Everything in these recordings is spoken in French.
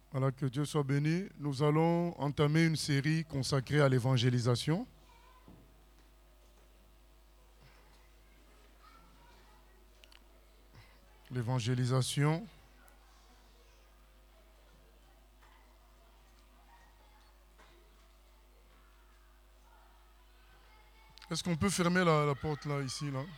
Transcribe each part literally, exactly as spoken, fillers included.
Voilà, que Dieu soit béni. Nous allons entamer une série consacrée à l'évangélisation. L'évangélisation. Est-ce qu'on peut fermer la, la porte là, ici, là?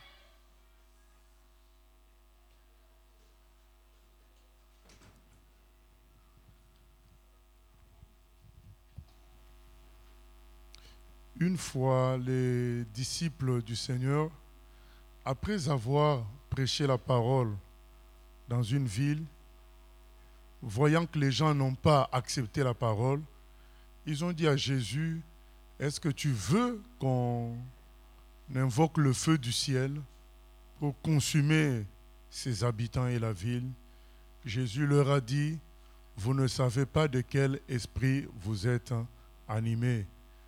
Une fois, les disciples du Seigneur, après avoir prêché la parole dans une ville, voyant que les gens n'ont pas accepté la parole, ils ont dit à Jésus, est-ce que tu veux qu'on invoque le feu du ciel pour consumer ses habitants et la ville? Jésus leur a dit, vous ne savez pas de quel esprit vous êtes animés.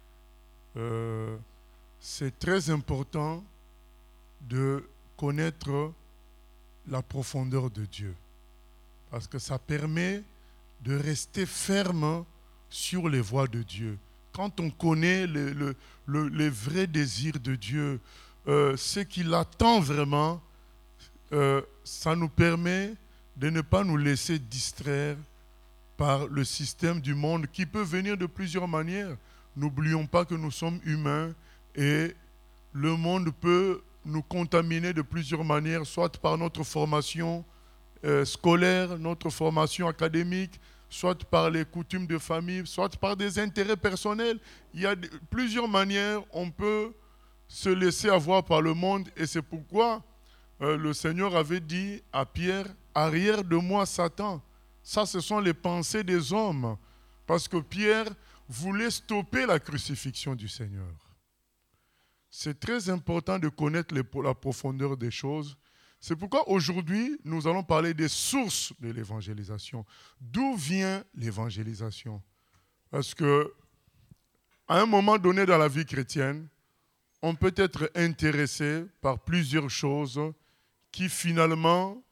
Euh, c'est très important de connaître la profondeur de Dieu, parce que ça permet de rester ferme sur les voies de Dieu. Quand on connaît le, le, le, les vrais désirs de Dieu, euh, ce qu'il attend vraiment, euh, ça nous permet de ne pas nous laisser distraire par le système du monde qui peut venir de plusieurs manières. N'oublions pas que nous sommes humains et le monde peut nous contaminer de plusieurs manières, soit par notre formation euh, scolaire, notre formation académique, soit par les coutumes de famille, soit par des intérêts personnels. Il y a de, plusieurs manières on peut se laisser avoir par le monde et c'est pourquoi euh, le Seigneur avait dit à Pierre, arrière de moi Satan. Ça, ce sont les pensées des hommes. Parce que Pierre voulait stopper la crucifixion du Seigneur. C'est très important de connaître les, la profondeur des choses. C'est pourquoi aujourd'hui, nous allons parler des sources de l'évangélisation. D'où vient l'évangélisation? Parce que, à un moment donné dans la vie chrétienne, on peut être intéressé par plusieurs choses qui finalement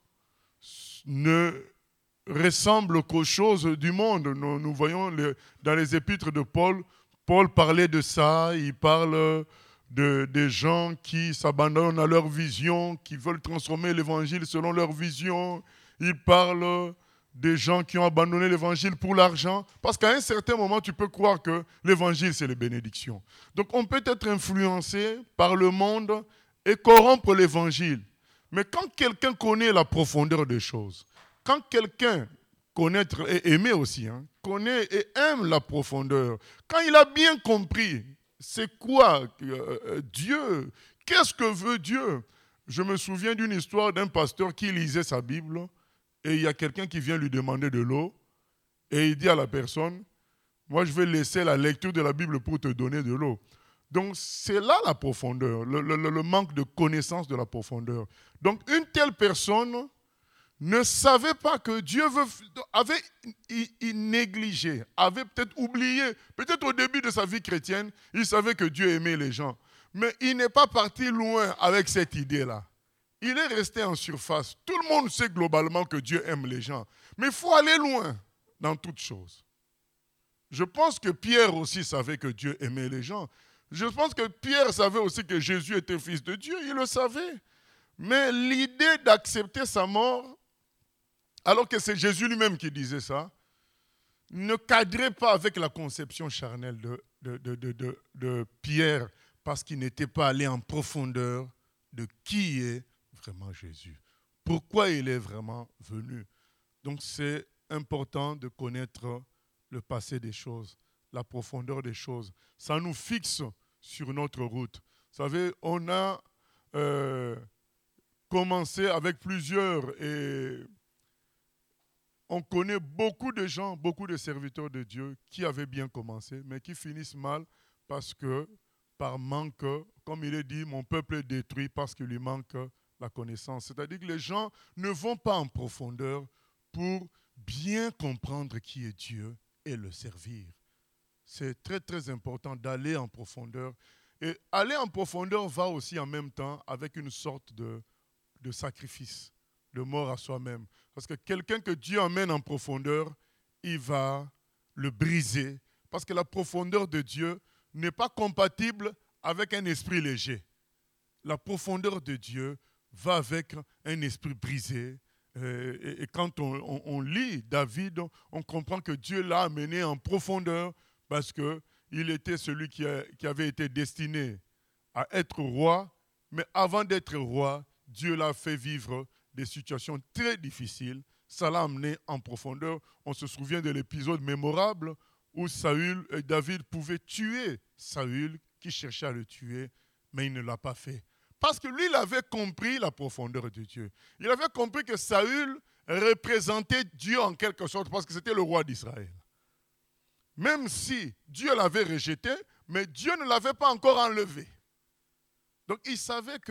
ne ressemblent qu'aux choses du monde. Nous, nous voyons les, dans les épîtres de Paul, Paul parlait de ça, il parle de, des gens qui s'abandonnent à leur vision, qui veulent transformer l'évangile selon leur vision. Il parle des gens qui ont abandonné l'évangile pour l'argent, parce qu'à un certain moment, tu peux croire que l'évangile, c'est les bénédictions. Donc on peut être influencé par le monde et corrompre l'évangile. Mais quand quelqu'un connaît la profondeur des choses, quand quelqu'un connaître et aimer aussi, hein, connaît et aime la profondeur, quand il a bien compris c'est quoi euh, Dieu, qu'est-ce que veut Dieu? Je me souviens d'une histoire d'un pasteur qui lisait sa Bible et il y a quelqu'un qui vient lui demander de l'eau et il dit à la personne, moi je vais laisser la lecture de la Bible pour te donner de l'eau. Donc c'est là la profondeur, le, le, le manque de connaissance de la profondeur. Donc une telle personne ne savait pas que Dieu veut, avait il, il négligé, avait peut-être oublié, peut-être au début de sa vie chrétienne, il savait que Dieu aimait les gens. Mais il n'est pas parti loin avec cette idée-là. Il est resté en surface. Tout le monde sait globalement que Dieu aime les gens. Mais il faut aller loin dans toutes choses. Je pense que Pierre aussi savait que Dieu aimait les gens. Je pense que Pierre savait aussi que Jésus était fils de Dieu. Il le savait. Mais l'idée d'accepter sa mort, alors que c'est Jésus lui-même qui disait ça, ne cadrait pas avec la conception charnelle de, de, de, de, de, de Pierre, parce qu'il n'était pas allé en profondeur de qui est vraiment Jésus. Pourquoi il est vraiment venu. Donc c'est important de connaître le passé des choses, la profondeur des choses. Ça nous fixe sur notre route. Vous savez, on a euh, commencé avec plusieurs et on connaît beaucoup de gens, beaucoup de serviteurs de Dieu qui avaient bien commencé, mais qui finissent mal parce que, par manque, comme il est dit, mon peuple est détruit parce qu'il lui manque la connaissance. C'est-à-dire que les gens ne vont pas en profondeur pour bien comprendre qui est Dieu et le servir. C'est très très important d'aller en profondeur. Et aller en profondeur va aussi en même temps avec une sorte de, de sacrifice, de mort à soi-même. Parce que quelqu'un que Dieu emmène en profondeur, il va le briser. Parce que la profondeur de Dieu n'est pas compatible avec un esprit léger. La profondeur de Dieu va avec un esprit brisé. Euh, et, et quand on, on, on lit David, on comprend que Dieu l'a amené en profondeur parce qu'il était celui qui, a, qui avait été destiné à être roi. Mais avant d'être roi, Dieu l'a fait vivre des situations très difficiles. Ça l'a amené en profondeur. On se souvient de l'épisode mémorable où Saül et David pouvaient tuer Saül qui cherchait à le tuer, mais il ne l'a pas fait. Parce que lui, il avait compris la profondeur de Dieu. Il avait compris que Saül représentait Dieu en quelque sorte parce que c'était le roi d'Israël. Même si Dieu l'avait rejeté, mais Dieu ne l'avait pas encore enlevé. Donc il savait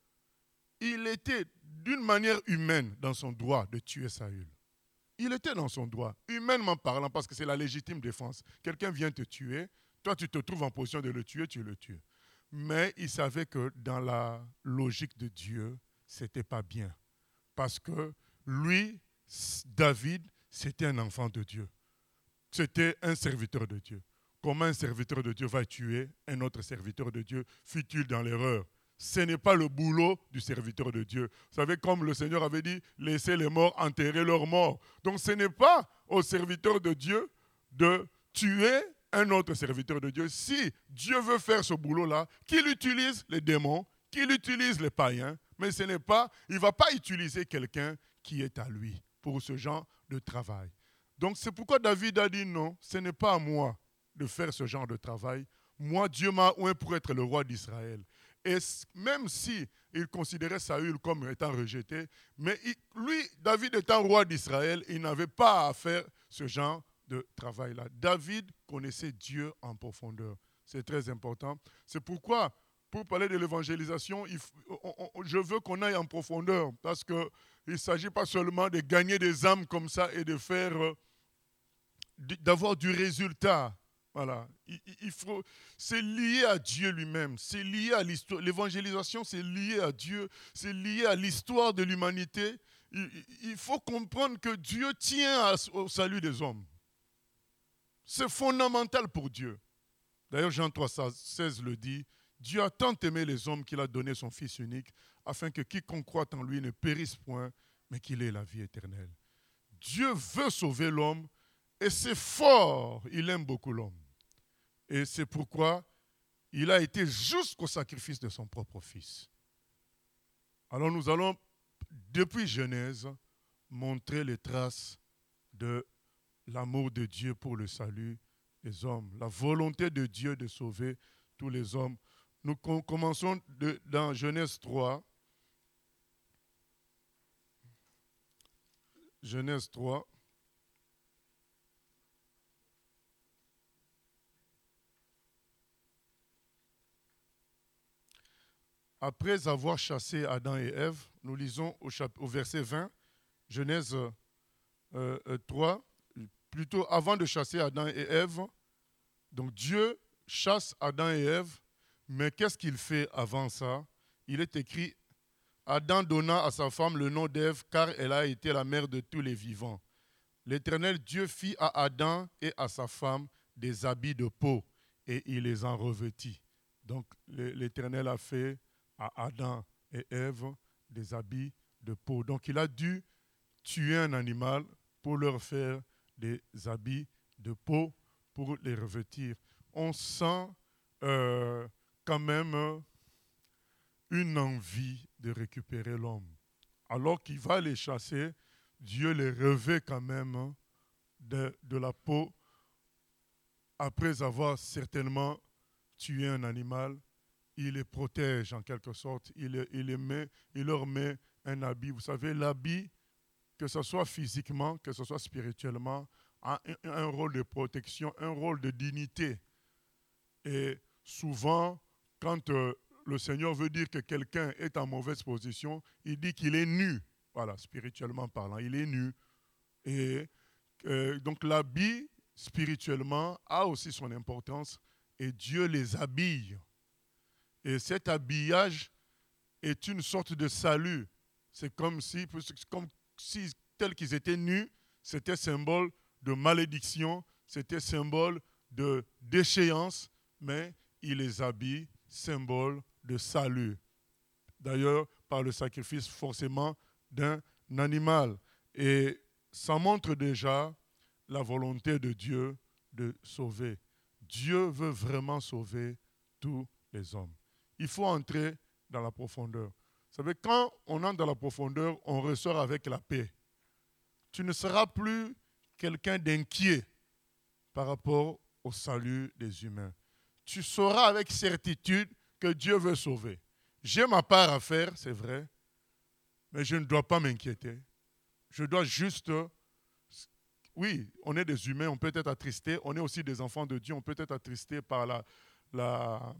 qu'il était d'une manière humaine dans son droit de tuer Saül. Il était dans son droit, humainement parlant, parce que c'est la légitime défense. Quelqu'un vient te tuer, toi tu te trouves en position de le tuer, tu le tues. Mais il savait que dans la logique de Dieu, ce n'était pas bien. Parce que lui, David, c'était un enfant de Dieu. C'était un serviteur de Dieu. Comment un serviteur de Dieu va tuer un autre serviteur de Dieu, fut-il dans l'erreur? Ce n'est pas le boulot du serviteur de Dieu. Vous savez, comme le Seigneur avait dit, laissez les morts enterrer leurs morts. Donc ce n'est pas au serviteur de Dieu de tuer un autre serviteur de Dieu. Si Dieu veut faire ce boulot-là, qu'il utilise les démons, qu'il utilise les païens, mais ce n'est pas, il ne va pas utiliser quelqu'un qui est à lui pour ce genre de travail. Donc c'est pourquoi David a dit non, ce n'est pas à moi de faire ce genre de travail. Moi, Dieu m'a oint pour être le roi d'Israël. Et même si il considérait Saül comme étant rejeté, mais il, lui, David étant roi d'Israël, il n'avait pas à faire ce genre de travail-là. David connaissait Dieu en profondeur. C'est très important. C'est pourquoi, pour parler de l'évangélisation, il, on, on, je veux qu'on aille en profondeur, parce qu'il ne s'agit pas seulement de gagner des âmes comme ça et de faire, d'avoir du résultat. Voilà, il, il faut, c'est lié à Dieu lui-même, c'est lié à l'histoire. L'évangélisation, c'est lié à Dieu, c'est lié à l'histoire de l'humanité. Il, il faut comprendre que Dieu tient à, au salut des hommes. C'est fondamental pour Dieu. D'ailleurs, Jean trois seize le dit, Dieu a tant aimé les hommes qu'il a donné son Fils unique, afin que quiconque croit en lui ne périsse point, mais qu'il ait la vie éternelle. Dieu veut sauver l'homme, et c'est fort, il aime beaucoup l'homme. Et c'est pourquoi il a été jusqu'au sacrifice de son propre Fils. Alors nous allons, depuis Genèse, montrer les traces de l'amour de Dieu pour le salut des hommes, la volonté de Dieu de sauver tous les hommes. Nous commençons de, dans Genèse trois. Genèse trois. Après avoir chassé Adam et Ève, nous lisons au, au verset vingt, Genèse euh, trois, plutôt avant de chasser Adam et Ève. Donc Dieu chasse Adam et Ève, mais qu'est-ce qu'il fait avant ça? Il est écrit, Adam donna à sa femme le nom d'Ève, car elle a été la mère de tous les vivants. L'Éternel Dieu fit à Adam et à sa femme des habits de peau, et il les en revêtit. Donc l'Éternel a fait à Adam et Ève des habits de peau. Donc il a dû tuer un animal pour leur faire des habits de peau, pour les revêtir. On sent euh, quand même une envie de récupérer l'homme. Alors qu'il va les chasser, Dieu les revêt quand même de, de la peau après avoir certainement tué un animal. Il les protège en quelque sorte, il, il, les met, il leur met un habit. Vous savez, l'habit, que ce soit physiquement, que ce soit spirituellement, a un, un rôle de protection, un rôle de dignité. Et souvent, quand euh, le Seigneur veut dire que quelqu'un est en mauvaise position, il dit qu'il est nu, voilà, spirituellement parlant, il est nu. Et euh, donc l'habit, spirituellement, a aussi son importance, et Dieu les habille. Et cet habillage est une sorte de salut. C'est comme si, comme si tel qu'ils étaient nus, c'était symbole de malédiction, c'était symbole de déchéance, mais il les habille, symbole de salut. D'ailleurs, par le sacrifice forcément d'un animal. Et ça montre déjà la volonté de Dieu de sauver. Dieu veut vraiment sauver tous les hommes. Il faut entrer dans la profondeur. Vous savez, quand on entre dans la profondeur, on ressort avec la paix. Tu ne seras plus quelqu'un d'inquiet par rapport au salut des humains. Tu sauras avec certitude que Dieu veut sauver. J'ai ma part à faire, c'est vrai, mais je ne dois pas m'inquiéter. Je dois juste... Oui, on est des humains, on peut être attristés. On est aussi des enfants de Dieu, on peut être attristés par la, la,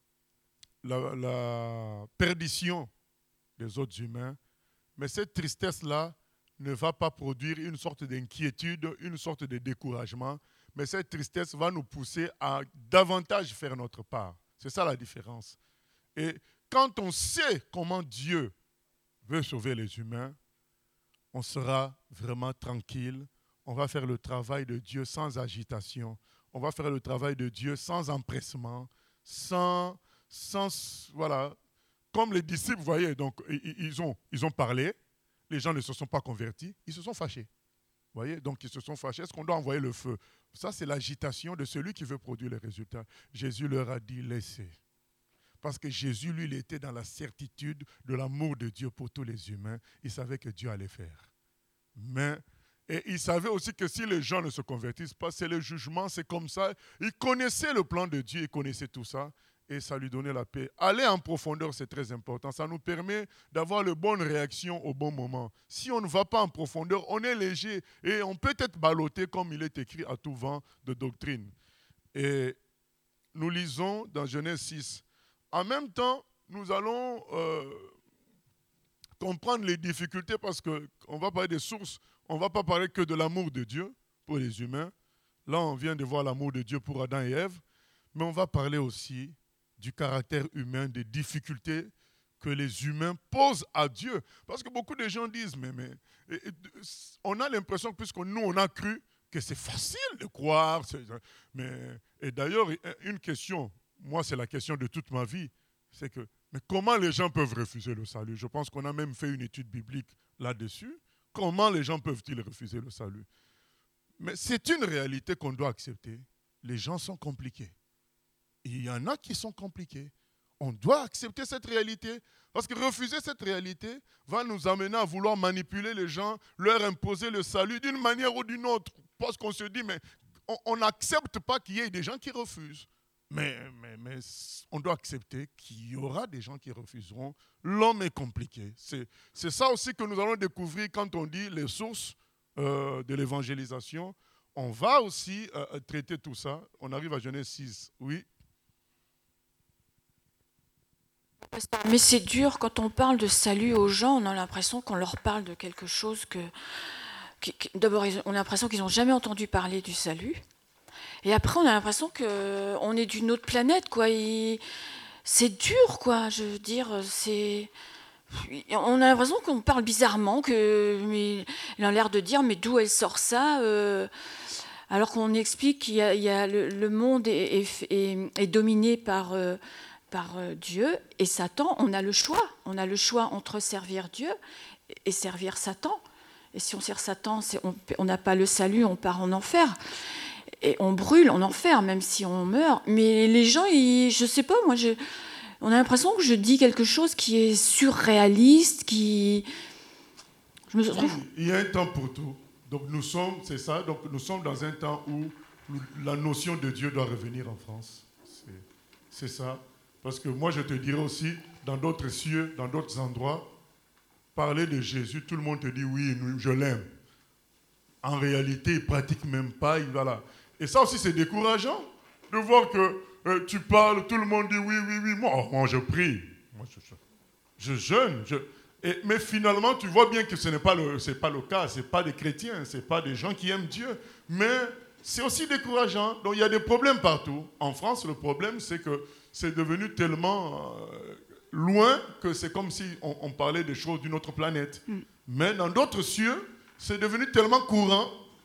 la, la perdition des autres humains. Mais cette tristesse-là ne va pas produire une sorte d'inquiétude, une sorte de découragement. Mais cette tristesse va nous pousser à davantage faire notre part. C'est ça la différence. Et quand on sait comment Dieu veut sauver les humains, on sera vraiment tranquille. On va faire le travail de Dieu sans agitation. On va faire le travail de Dieu sans empressement, sans, sans voilà. Comme les disciples, vous voyez, donc ils ont, ils ont parlé. Les gens ne se sont pas convertis. Ils se sont fâchés. Vous voyez, donc ils se sont fâchés. Est-ce qu'on doit envoyer le feu? Ça, c'est l'agitation de celui qui veut produire les résultats. Jésus leur a dit, laissez. Parce que Jésus, lui, il était dans la certitude de l'amour de Dieu pour tous les humains. Il savait que Dieu allait faire. Mais, et il savait aussi que si les gens ne se convertissent pas, c'est le jugement, c'est comme ça. Il connaissait le plan de Dieu, il connaissait tout ça. Et ça lui donnait la paix. Aller en profondeur, c'est très important. Ça nous permet d'avoir les bonnes réactions au bon moment. Si on ne va pas en profondeur, on est léger et on peut être ballotté comme il est écrit à tout vent de doctrine. Et nous lisons dans Genèse six. En même temps, nous allons euh, comprendre les difficultés parce qu'on va parler des sources. On ne va pas parler que de l'amour de Dieu pour les humains. Là, on vient de voir l'amour de Dieu pour Adam et Ève. Mais on va parler aussi du caractère humain, des difficultés que les humains posent à Dieu. Parce que beaucoup de gens disent, mais, mais et, et, on a l'impression que puisque nous, on a cru que c'est facile de croire. Mais, et d'ailleurs, une question, moi c'est la question de toute ma vie, c'est que, mais comment les gens peuvent refuser le salut? Je pense qu'on a même fait une étude biblique là-dessus. Comment les gens peuvent-ils refuser le salut? Mais c'est une réalité qu'on doit accepter. Les gens sont compliqués. Il y en a qui sont compliqués. On doit accepter cette réalité. Parce que refuser cette réalité va nous amener à vouloir manipuler les gens, leur imposer le salut d'une manière ou d'une autre. Parce qu'on se dit, mais on n'accepte pas qu'il y ait des gens qui refusent. Mais, mais, mais on doit accepter qu'il y aura des gens qui refuseront. L'homme est compliqué. C'est, c'est ça aussi que nous allons découvrir quand on dit les sources euh, de l'évangélisation. On va aussi euh, traiter tout ça. On arrive à Genèse six. Oui. Mais c'est dur, quand on parle de salut aux gens, on a l'impression qu'on leur parle de quelque chose que... Qui, qui, d'abord, on a l'impression qu'ils n'ont jamais entendu parler du salut. Et après, on a l'impression qu'on est d'une autre planète, quoi. Et c'est dur, quoi. Je veux dire, c'est... On a l'impression qu'on parle bizarrement, que... mais il a l'air de dire, mais d'où elle sort ça euh... alors qu'on explique qu'il y a, il y a le, le monde est, est, est, est dominé par... Euh, par Dieu et Satan, on a le choix. On a le choix entre servir Dieu et servir Satan. Et si on sert Satan, c'est, on n'a pas le salut, on part en enfer. Et on brûle en enfer, même si on meurt. Mais les gens, ils, je ne sais pas, moi, je, on a l'impression que je dis quelque chose qui est surréaliste, qui... Je me trouve... Il y a un temps pour tout. Donc nous sommes, c'est ça, donc nous sommes dans un temps où la notion de Dieu doit revenir en France. C'est, c'est ça. Parce que moi, je te dirais aussi, dans d'autres cieux, dans d'autres endroits, parler de Jésus, tout le monde te dit oui, je l'aime. En réalité, il ne pratique même pas. Il, voilà. Et ça aussi, c'est décourageant de voir que euh, tu parles, tout le monde dit oui, oui, oui. Moi, oh, moi je prie. Moi, je, je, je jeûne. Je, et, mais finalement, tu vois bien que ce n'est pas le, c'est pas le cas. Ce n'est pas des chrétiens, ce n'est pas des gens qui aiment Dieu. Mais c'est aussi décourageant. Donc, il y a des problèmes partout. En France, le problème, c'est que c'est devenu tellement euh, loin que c'est comme si on, on parlait des choses d'une autre planète. Mm. Mais dans d'autres cieux, c'est devenu tellement courant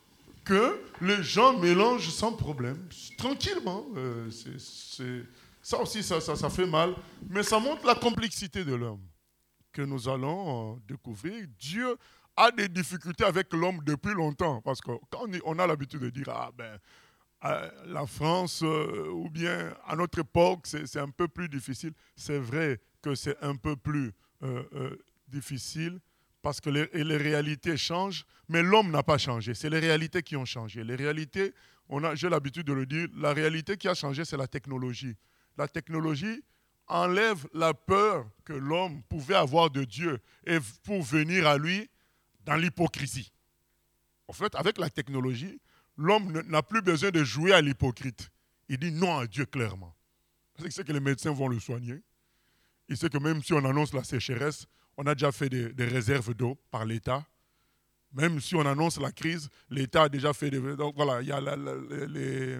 que les gens mélangent sans problème, tranquillement. Euh, c'est, c'est, ça aussi, ça, ça, ça fait mal, mais ça montre la complexité de l'homme que nous allons euh, découvrir. Dieu a des difficultés avec l'homme depuis longtemps, parce que quand on a l'habitude de dire, ah ben, euh, la France, euh, ou bien à notre époque, c'est, c'est un peu plus difficile. C'est vrai que c'est un peu plus euh, euh, difficile, parce que les, les réalités changent, mais l'homme n'a pas changé. C'est les réalités qui ont changé. Les réalités, on a, j'ai l'habitude de le dire, la réalité qui a changé, c'est la technologie. La technologie enlève la peur que l'homme pouvait avoir de Dieu et pour venir à lui dans l'hypocrisie. En fait, avec la technologie, l'homme n'a plus besoin de jouer à l'hypocrite. Il dit non à Dieu clairement. Il sait que les médecins vont le soigner. Il sait que même si on annonce la sécheresse, on a déjà fait des, des réserves d'eau par l'État. Même si on annonce la crise, l'État a déjà fait des... Donc voilà, il y a la, la, les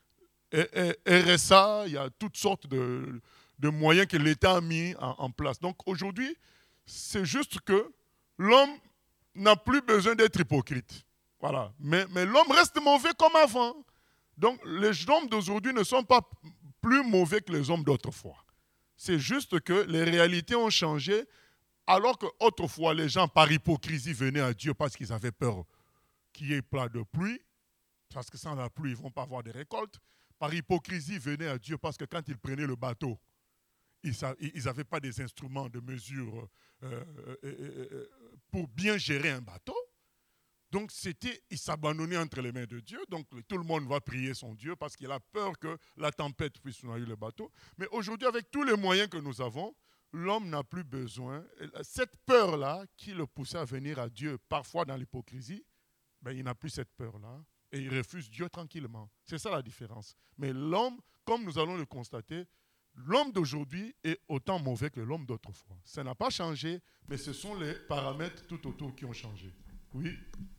R S A, il y a toutes sortes de, de moyens que l'État a mis en, en place. Donc aujourd'hui, c'est juste que l'homme n'a plus besoin d'être hypocrite. Voilà. Mais, mais l'homme reste mauvais comme avant. Donc les hommes d'aujourd'hui ne sont pas plus mauvais que les hommes d'autrefois. C'est juste que les réalités ont changé, alors qu'autrefois, les gens, par hypocrisie, venaient à Dieu parce qu'ils avaient peur qu'il y ait plein de pluie, parce que sans la pluie, ils ne vont pas avoir de récoltes. Par hypocrisie, ils venaient à Dieu parce que quand ils prenaient le bateau, ils n'avaient pas des instruments de mesure euh, euh, euh, pour bien gérer un bateau. Donc, c'était, il s'abandonnait entre les mains de Dieu. Donc, tout le monde va prier son Dieu parce qu'il a peur que la tempête puisse noyer le bateau. Mais aujourd'hui, avec tous les moyens que nous avons, l'homme n'a plus besoin. Cette peur-là qui le poussait à venir à Dieu, parfois dans l'hypocrisie, ben, il n'a plus cette peur-là et il refuse Dieu tranquillement. C'est ça la différence. Mais l'homme, comme nous allons le constater, l'homme d'aujourd'hui est autant mauvais que l'homme d'autrefois. Ça n'a pas changé, mais ce sont les paramètres tout autour qui ont changé. Oui.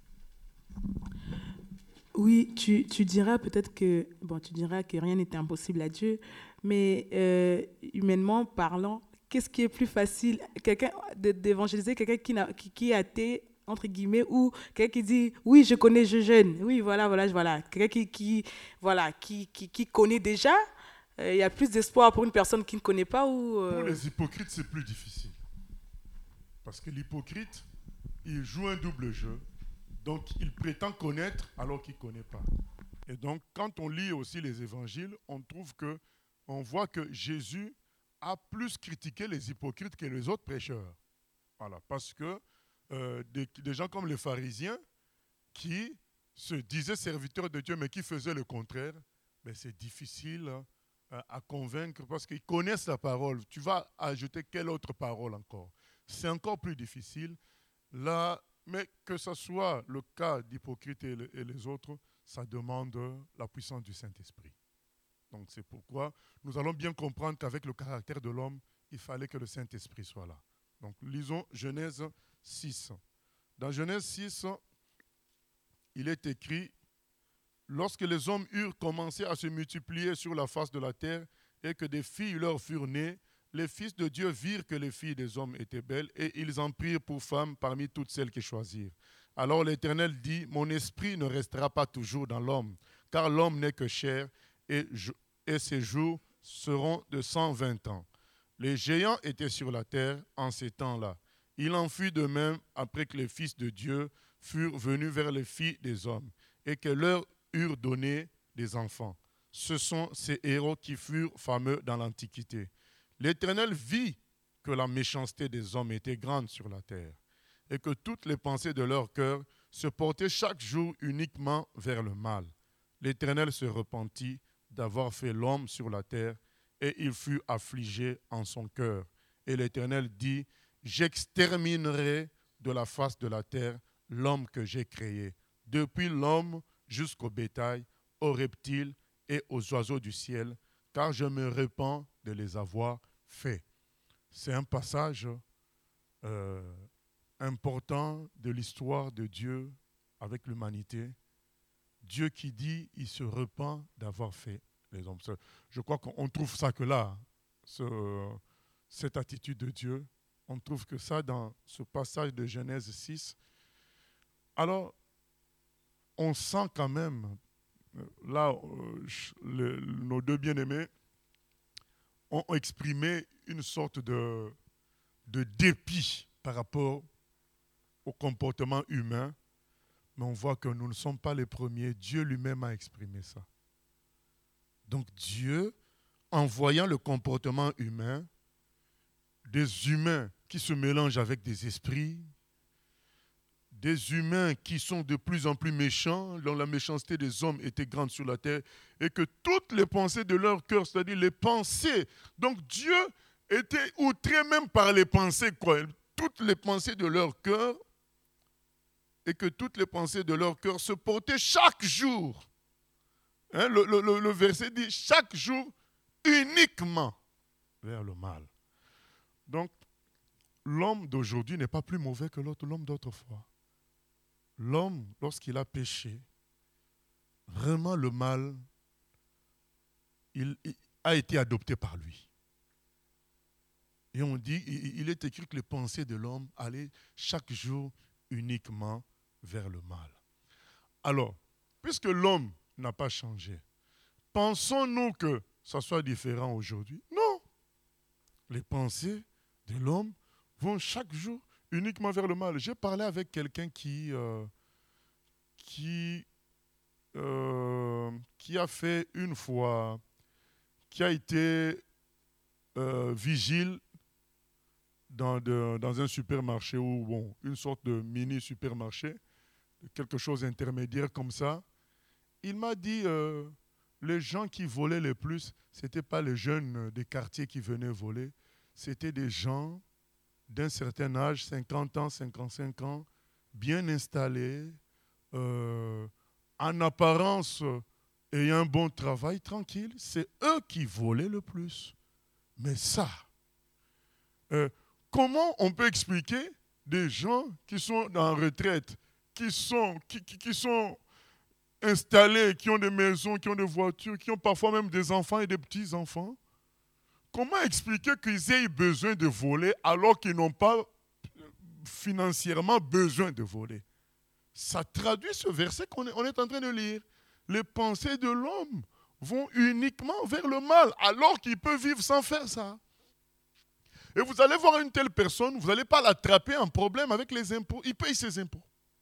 Oui, tu, tu diras peut-être que, bon, tu diras que rien n'était impossible à Dieu, mais euh, humainement parlant, qu'est-ce qui est plus facile, quelqu'un d'évangéliser quelqu'un qui, n'a, qui, qui est athée, entre guillemets, ou quelqu'un qui dit oui, je connais, je jeûne, oui, voilà, voilà, voilà, quelqu'un qui, qui, voilà, qui, qui, qui connaît déjà, il euh, y a plus d'espoir pour une personne qui ne connaît pas ou. Euh... Pour les hypocrites, c'est plus difficile, parce que l'hypocrite, il joue un double jeu. Donc, il prétend connaître alors qu'il ne connaît pas. Et donc, quand on lit aussi les évangiles, on trouve que, on voit que Jésus a plus critiqué les hypocrites que les autres prêcheurs. Voilà, parce que euh, des, des gens comme les pharisiens qui se disaient serviteurs de Dieu, mais qui faisaient le contraire, ben c'est difficile euh, à convaincre parce qu'ils connaissent la parole. Tu vas ajouter quelle autre parole encore? C'est encore plus difficile. Là, mais que ce soit le cas d'hypocrites et, et les autres, ça demande la puissance du Saint-Esprit. Donc c'est pourquoi nous allons bien comprendre qu'avec le caractère de l'homme, il fallait que le Saint-Esprit soit là. Donc lisons Genèse six. Dans Genèse six, il est écrit « Lorsque les hommes eurent commencé à se multiplier sur la face de la terre et que des filles leur furent nées, les fils de Dieu virent que les filles des hommes étaient belles et ils en prirent pour femmes parmi toutes celles qu'ils choisirent. Alors l'Éternel dit, mon esprit ne restera pas toujours dans l'homme, car l'homme n'est que chair et, je, et ses jours seront de cent vingt ans. Les géants étaient sur la terre en ces temps-là. Il en fut de même après que les fils de Dieu furent venus vers les filles des hommes et que leur eurent donné des enfants. Ce sont ces héros qui furent fameux dans l'Antiquité. L'Éternel vit que la méchanceté des hommes était grande sur la terre et que toutes les pensées de leur cœur se portaient chaque jour uniquement vers le mal. L'Éternel se repentit d'avoir fait l'homme sur la terre et il fut affligé en son cœur. Et l'Éternel dit, j'exterminerai de la face de la terre l'homme que j'ai créé, depuis l'homme jusqu'au bétail, aux reptiles et aux oiseaux du ciel, car je me repens de les avoir faits. C'est un passage euh, important de l'histoire de Dieu avec l'humanité. Dieu qui dit, il se repent d'avoir fait les hommes. Je crois qu'on trouve ça que là, ce, cette attitude de Dieu, on trouve que ça dans ce passage de Genèse six. Alors, on sent quand même, là, euh, le, nos deux bien-aimés ont exprimé une sorte de, de dépit par rapport au comportement humain, mais on voit que nous ne sommes pas les premiers. Dieu lui-même a exprimé ça. Donc Dieu, en voyant le comportement humain, des humains qui se mélangent avec des esprits, des humains qui sont de plus en plus méchants, dont la méchanceté des hommes était grande sur la terre, et que toutes les pensées de leur cœur, c'est-à-dire les pensées, donc Dieu était outré même par les pensées, quoi. Toutes les pensées de leur cœur, et que toutes les pensées de leur cœur se portaient chaque jour. Hein, le, le, le verset dit chaque jour uniquement vers le mal. Donc, l'homme d'aujourd'hui n'est pas plus mauvais que l'autre, l'homme d'autrefois. L'homme, lorsqu'il a péché, vraiment le mal, il, il a été adopté par lui. Et on dit, il, il est écrit que les pensées de l'homme allaient chaque jour uniquement vers le mal. Alors, puisque l'homme n'a pas changé, pensons-nous que ça soit différent aujourd'hui? Non. Les pensées de l'homme vont chaque jour uniquement vers le mal. J'ai parlé avec quelqu'un qui, euh, qui, euh, qui a fait une fois, qui a été euh, vigile dans, de, dans un supermarché ou bon, une sorte de mini supermarché, quelque chose d'intermédiaire comme ça. Il m'a dit euh, les gens qui volaient le plus, ce n'étaient pas les jeunes des quartiers qui venaient voler, c'était des gens d'un certain âge, cinquante ans, cinquante-cinq ans, bien installés, euh, en apparence ayant un bon travail, tranquille. C'est eux qui volaient le plus. Mais ça, euh, comment on peut expliquer des gens qui sont en retraite, qui sont, qui, qui, qui sont installés, qui ont des maisons, qui ont des voitures, qui ont parfois même des enfants et des petits-enfants? Comment expliquer qu'ils aient besoin de voler alors qu'ils n'ont pas financièrement besoin de voler? Ça traduit ce verset qu'on est, on est en train de lire. Les pensées de l'homme vont uniquement vers le mal alors qu'il peut vivre sans faire ça. Et vous allez voir une telle personne, vous n'allez pas l'attraper en problème avec les impôts. Il paye ses impôts.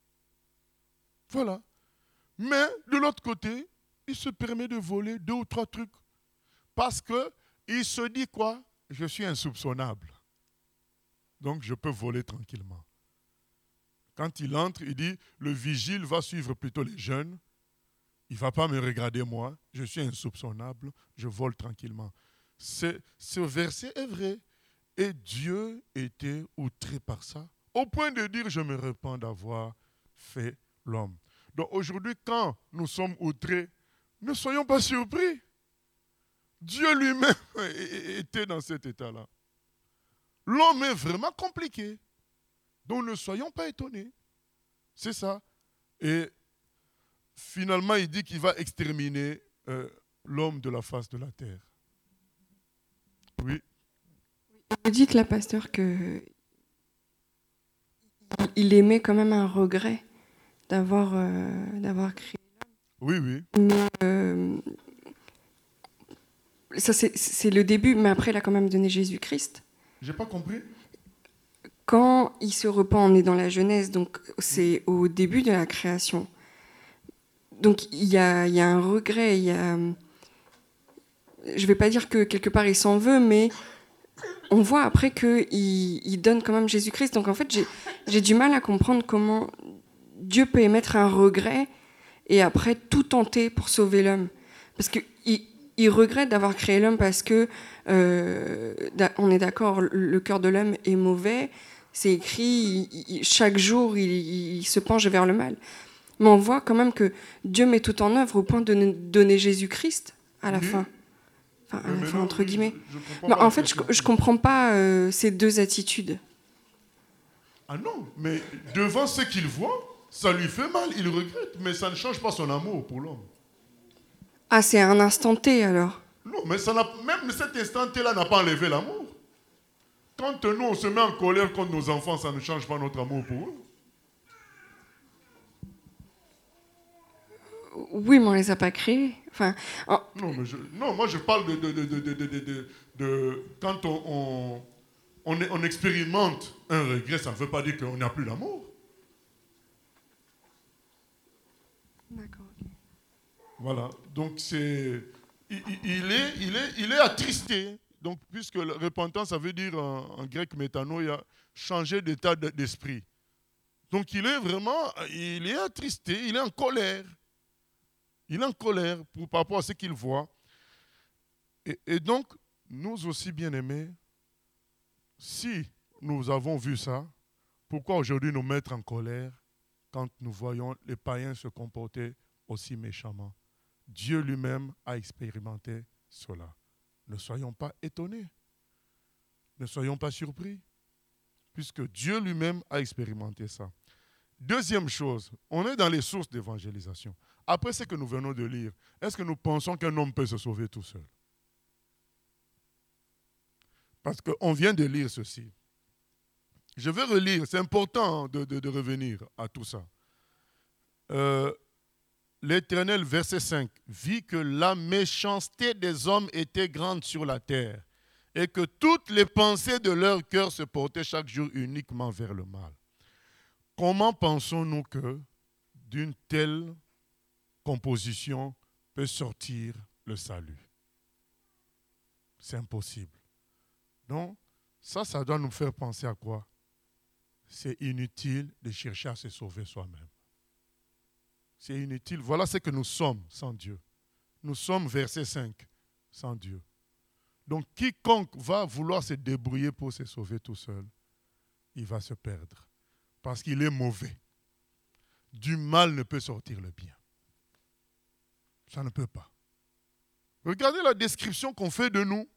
Voilà. Mais de l'autre côté, il se permet de voler deux ou trois trucs. Parce qu'il se dit quoi? Je suis insoupçonnable. Donc je peux voler tranquillement. Quand il entre, il dit, le vigile va suivre plutôt les jeunes. Il ne va pas me regarder moi. Je suis insoupçonnable. Je vole tranquillement. C'est, ce verset est vrai. Et Dieu était outré par ça, au point de dire, je me repens d'avoir fait l'homme. Donc aujourd'hui, quand nous sommes outrés, ne soyons pas surpris. Dieu lui-même était dans cet état-là. L'homme est vraiment compliqué. Donc ne soyons pas étonnés. C'est ça. Et finalement, il dit qu'il va exterminer euh, l'homme de la face de la terre. Oui. Vous dites là, pasteur, que il émet quand même un regret d'avoir euh, d'avoir créé l'homme. Oui, oui. Mais euh, ça, c'est, c'est le début, mais après, il a quand même donné Jésus-Christ. J'ai pas compris. Quand il se repent, on est dans la Genèse, donc c'est au début de la création. Donc il y a, il y a un regret, il y a... Je ne vais pas dire que quelque part il s'en veut, mais on voit après qu'il il donne quand même Jésus-Christ. Donc en fait, j'ai, j'ai du mal à comprendre comment Dieu peut émettre un regret et après tout tenter pour sauver l'homme. Parce qu'il il regrette d'avoir créé l'homme parce que, euh, on est d'accord, le cœur de l'homme est mauvais. C'est écrit, il, il, chaque jour, il, il se penche vers le mal. Mais on voit quand même que Dieu met tout en œuvre au point de donner Jésus-Christ à la oui. fin. Enfin, à la fin, non, entre guillemets. Je, je mais en fait, je ne comprends pas euh, ces deux attitudes. Ah non, mais devant ce qu'il voit, ça lui fait mal, il regrette, mais ça ne change pas son amour pour l'homme. Ah, c'est un instant T, alors? Non, mais ça n'a, même cet instant T-là n'a pas enlevé l'amour. Quand nous, on se met en colère contre nos enfants, ça ne change pas notre amour pour eux. Oui, mais on ne les a pas créés. Enfin, en... non, mais je, non, moi je parle de, de, de, de, de, de, de, de quand on, on, on, on expérimente un regret, ça ne veut pas dire qu'on n'a plus d'amour. D'accord. Okay. Voilà, donc c'est, il, il, est, il, est, il est attristé. Donc, puisque la repentance, ça veut dire en, en grec métanoïa, changer d'état d'esprit. Donc, il est vraiment, il est attristé, il est en colère. Il est en colère pour, par rapport à ce qu'il voit. Et, et donc, nous aussi, bien-aimés, si nous avons vu ça, pourquoi aujourd'hui nous mettre en colère quand nous voyons les païens se comporter aussi méchamment? Dieu lui-même a expérimenté cela. Ne soyons pas étonnés. Ne soyons pas surpris, puisque Dieu lui-même a expérimenté ça. Deuxième chose, on est dans les sources d'évangélisation. Après ce que nous venons de lire, est-ce que nous pensons qu'un homme peut se sauver tout seul? Parce qu'on vient de lire ceci. Je vais relire, c'est important de, de, de revenir à tout ça. Euh, L'Éternel, verset cinq, vit que la méchanceté des hommes était grande sur la terre et que toutes les pensées de leur cœur se portaient chaque jour uniquement vers le mal. Comment pensons-nous que d'une telle composition peut sortir le salut? C'est impossible. Donc, ça, ça doit nous faire penser à quoi? C'est inutile de chercher à se sauver soi-même. C'est inutile. Voilà ce que nous sommes sans Dieu. Nous sommes, verset cinq, sans Dieu. Donc, quiconque va vouloir se débrouiller pour se sauver tout seul, il va se perdre. Parce qu'il est mauvais. Du mal ne peut sortir le bien. Ça ne peut pas. Regardez la description qu'on fait de nous.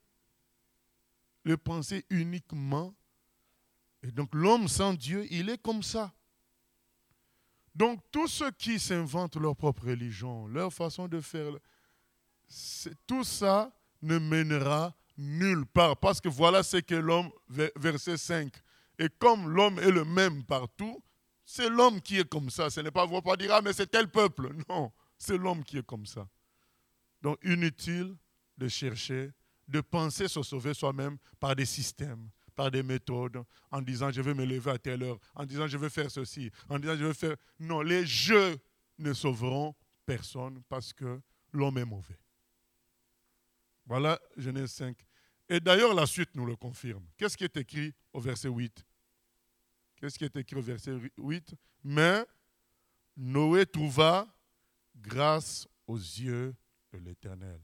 Les pensées uniquement. Et donc, l'homme sans Dieu, il est comme ça. Donc, tous ceux qui s'inventent leur propre religion, leur façon de faire, tout ça ne mènera nulle part. Parce que voilà ce que l'homme, verset cinq. Et comme l'homme est le même partout, c'est l'homme qui est comme ça. Ce n'est pas, vous ne pouvez pas dire, ah, mais c'est tel peuple. Non, c'est l'homme qui est comme ça. Donc, inutile de chercher, de penser se sauver soi-même par des systèmes, par des méthodes, en disant je vais me lever à telle heure, en disant je vais faire ceci, en disant je vais faire... Non, les jeux ne sauveront personne parce que l'homme est mauvais. Voilà Genèse cinq. Et d'ailleurs, la suite nous le confirme. Qu'est-ce qui est écrit au verset huit? Qu'est-ce qui est écrit au verset huit? Mais Noé trouva grâce aux yeux de l'Éternel.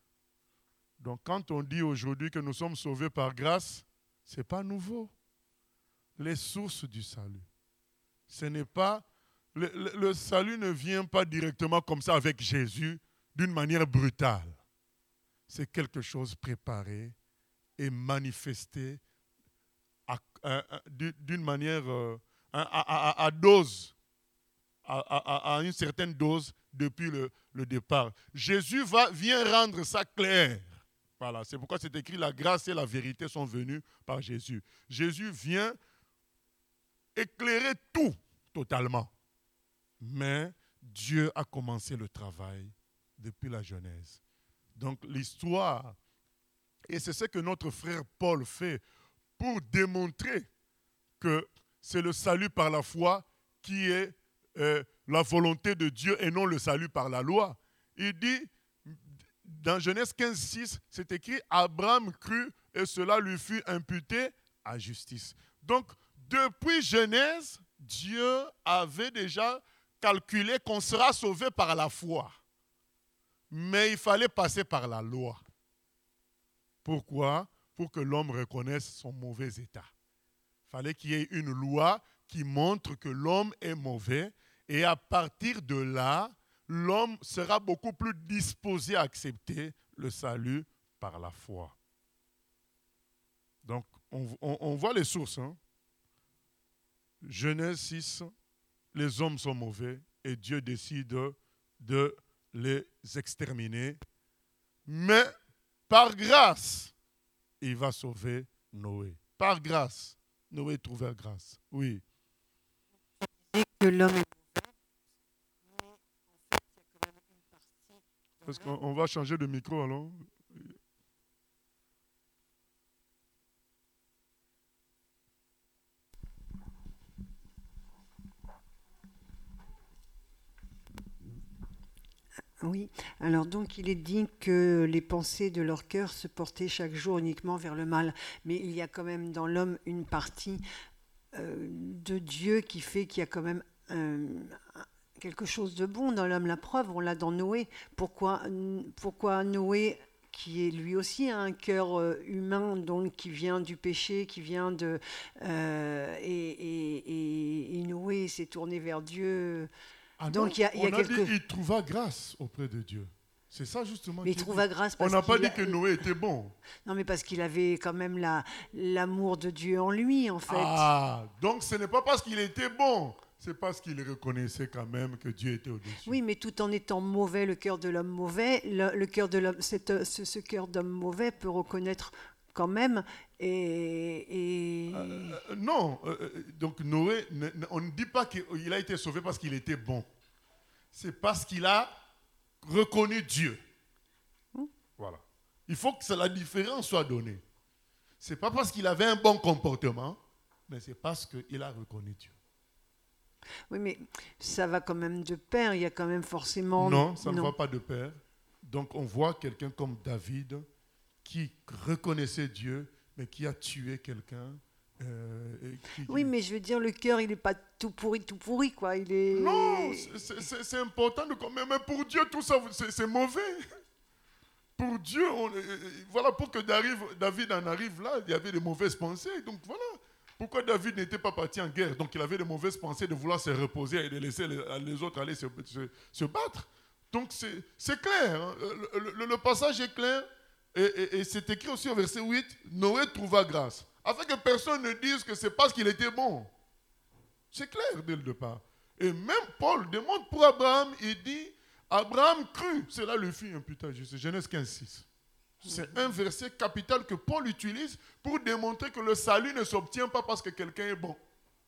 Donc quand on dit aujourd'hui que nous sommes sauvés par grâce, ce n'est pas nouveau. Les sources du salut. Ce n'est pas... Le, le, le salut ne vient pas directement comme ça avec Jésus, d'une manière brutale. C'est quelque chose préparé et manifesté à, à, à, d'une manière euh, à, à, à dose, à, à, à une certaine dose depuis le, le départ. Jésus va, vient rendre ça clair. Voilà, c'est pourquoi c'est écrit la grâce et la vérité sont venues par Jésus. Jésus vient éclairer tout totalement. Mais Dieu a commencé le travail depuis la Genèse. Donc l'histoire, et c'est ce que notre frère Paul fait pour démontrer que c'est le salut par la foi qui est euh, la volonté de Dieu et non le salut par la loi. Il dit, dans Genèse quinze, six, c'est écrit « Abraham crut et cela lui fut imputé à justice ». Donc, depuis Genèse, Dieu avait déjà calculé qu'on sera sauvé par la foi. Mais il fallait passer par la loi. Pourquoi? Pour que l'homme reconnaisse son mauvais état. Il fallait qu'il y ait une loi qui montre que l'homme est mauvais et à partir de là, l'homme sera beaucoup plus disposé à accepter le salut par la foi. Donc, on, on, on voit les sources. Hein? Genèse six, les hommes sont mauvais et Dieu décide de les exterminer. Mais par grâce, il va sauver Noé. Par grâce, Noé trouvait grâce. Oui. Que l'homme est mauvais, mais en fait, il y a quand même Est-ce qu'on on va changer de micro alors? Oui, alors donc il est dit que les pensées de leur cœur se portaient chaque jour uniquement vers le mal, mais il y a quand même dans l'homme une partie euh, de Dieu qui fait qu'il y a quand même euh, quelque chose de bon dans l'homme. La preuve, on l'a dans Noé. Pourquoi, pourquoi Noé, qui est lui aussi un cœur euh, humain, donc qui vient du péché, qui vient de... euh, et, et, et, et Noé s'est tourné vers Dieu. Ah Donc non, il y a, il y a on a quelque... dit il trouva grâce auprès de Dieu. C'est ça justement. Mais il qui est trouva dit. grâce On parce n'a pas qu'il dit que a- Noé était bon. Non, mais parce qu'il avait quand même la, l'amour de Dieu en lui, en fait. Ah, donc ce n'est pas parce qu'il était bon, c'est parce qu'il reconnaissait quand même que Dieu était au-dessus. Oui, mais tout en étant mauvais, le cœur de l'homme mauvais, le, le cœur de l'homme, cette- ce, ce cœur d'homme mauvais peut reconnaître quand même. Et, et- Euh, non, euh, euh, donc Noé, ne- ne- on ne dit pas qu'il a été sauvé parce qu'il était bon. C'est parce qu'il a reconnu Dieu. Voilà. Il faut que la différence soit donnée. Ce n'est pas parce qu'il avait un bon comportement, mais c'est parce qu'il a reconnu Dieu. oui, mais ça va quand même de pair. Il y a quand même forcément. Non, ça ne va pas de pair. Donc on voit quelqu'un comme David qui reconnaissait Dieu, mais qui a tué quelqu'un. euh, et qui- Oui, mais je veux dire, le cœur, il n'est pas tout pourri, tout pourri, quoi. Il est. Non, c'est- c'est c'est important de mais, mais pour Dieu tout ça c'est c'est mauvais. Pour Dieu, on- euh, voilà pourquoi David en arrive là, il y avait de mauvaises pensées. Donc voilà pourquoi David n'était pas parti en guerre. Donc il avait de mauvaises pensées de vouloir se reposer et de laisser les, les autres aller se, se, se battre. Donc c'est c'est clair, hein. le, le- le passage est clair et, et- et c'est écrit aussi au verset huit, Noé trouva grâce. Afin que personne ne dise que c'est parce qu'il était bon. C'est clair dès le départ. Et même Paul demande pour Abraham, il dit, Abraham crut, cela lui fit imputer justice. Genèse quinze, six. C'est un verset capital que Paul utilise pour démontrer que le salut ne s'obtient pas parce que quelqu'un est bon.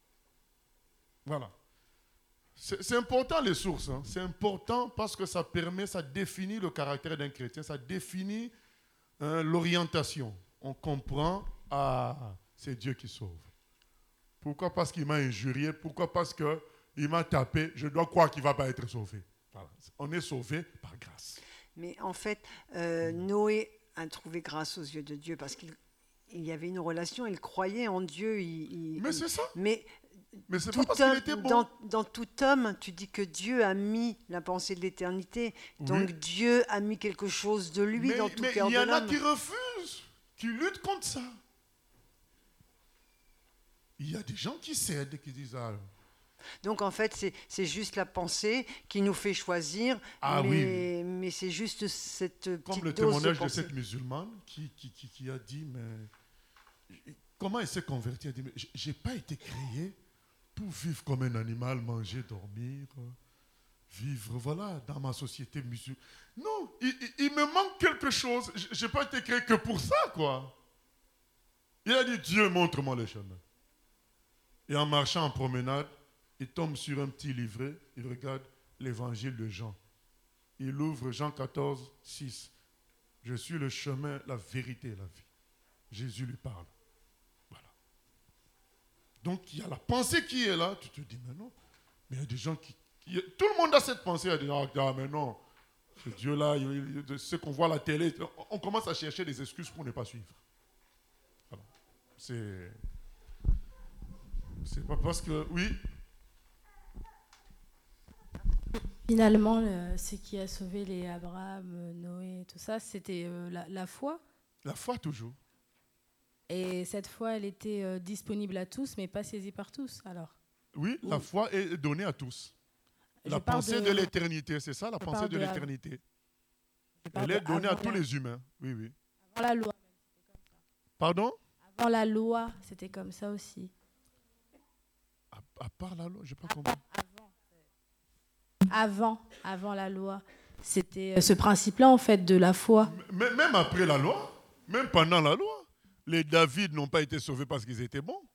Voilà. C'est c'est important les sources. Hein. C'est important parce que ça permet, ça définit le caractère d'un chrétien, ça définit hein, l'orientation. On comprend, ah, c'est Dieu qui sauve. Pourquoi? Parce qu'il m'a injurié. Pourquoi? Parce qu'il m'a tapé. Je dois croire qu'il ne va pas être sauvé. Voilà. On est sauvé par grâce. Mais en fait, euh, Noé a trouvé grâce aux yeux de Dieu parce qu'il il y avait une relation, il croyait en Dieu. Il, il- Mais c'est ça. mais Mais c'est tout pas parce qu'il homme- était bon. dans, dans tout homme, tu dis que Dieu a mis la pensée de l'éternité. Donc Oui. Dieu a mis quelque chose de lui mais dans tout mais cœur il y de en a l'homme. qui refusent, qui luttent contre ça. Il y a des gens qui cèdent et qui disent ah, Donc en fait, c'est, c'est juste la pensée qui nous fait choisir, Ah mais, mais c'est juste cette comme petite le dose témoignage de de, pensée. cette musulmane qui, qui, qui, qui a dit mais comment elle s'est convertie? Elle dit mais j'ai pas été créé pour vivre comme un animal, manger, dormir, vivre voilà dans ma société musulmane. Non, il, il, il me manque quelque chose. J'ai pas été créé que pour ça quoi. Il a dit Dieu montre-moi le chemin. Et en marchant en promenade, il tombe sur un petit livret, il regarde l'évangile de Jean. Il ouvre Jean quatorze, six. Je suis le chemin, la vérité et la vie. Jésus lui parle. Voilà. Donc il y a la pensée qui est là. Tu te dis, mais non. Mais il y a des gens qui... qui tout le monde a cette pensée. Il dit, ah, mais non. Ce Dieu-là, il- il- ce qu'on voit à la télé, on commence à chercher des excuses pour ne pas suivre. Voilà. C'est... C'est pas parce que... Oui. Finalement, le- ce qui a sauvé les Abraham, euh, Noé, tout ça, c'était euh, la, la foi. La foi toujours. Et cette foi, elle était euh, disponible à tous, mais pas saisie par tous. Alors, Oui, la foi est donnée à tous. Je La parle pensée de, de- l'éternité, c'est ça, la je pensée parle de de- l'éternité. je parle Elle est de donnée à avant tous la- les humains. Oui, oui. Avant la loi. Pardon? Avant la loi, c'était comme ça aussi. À, à part la loi, je n'ai pas compris. Avant, avant la loi, c'était euh, ce principe-là, en fait, de la foi. M- Même après la loi, même pendant la loi, les David n'ont pas été sauvés parce qu'ils étaient bons.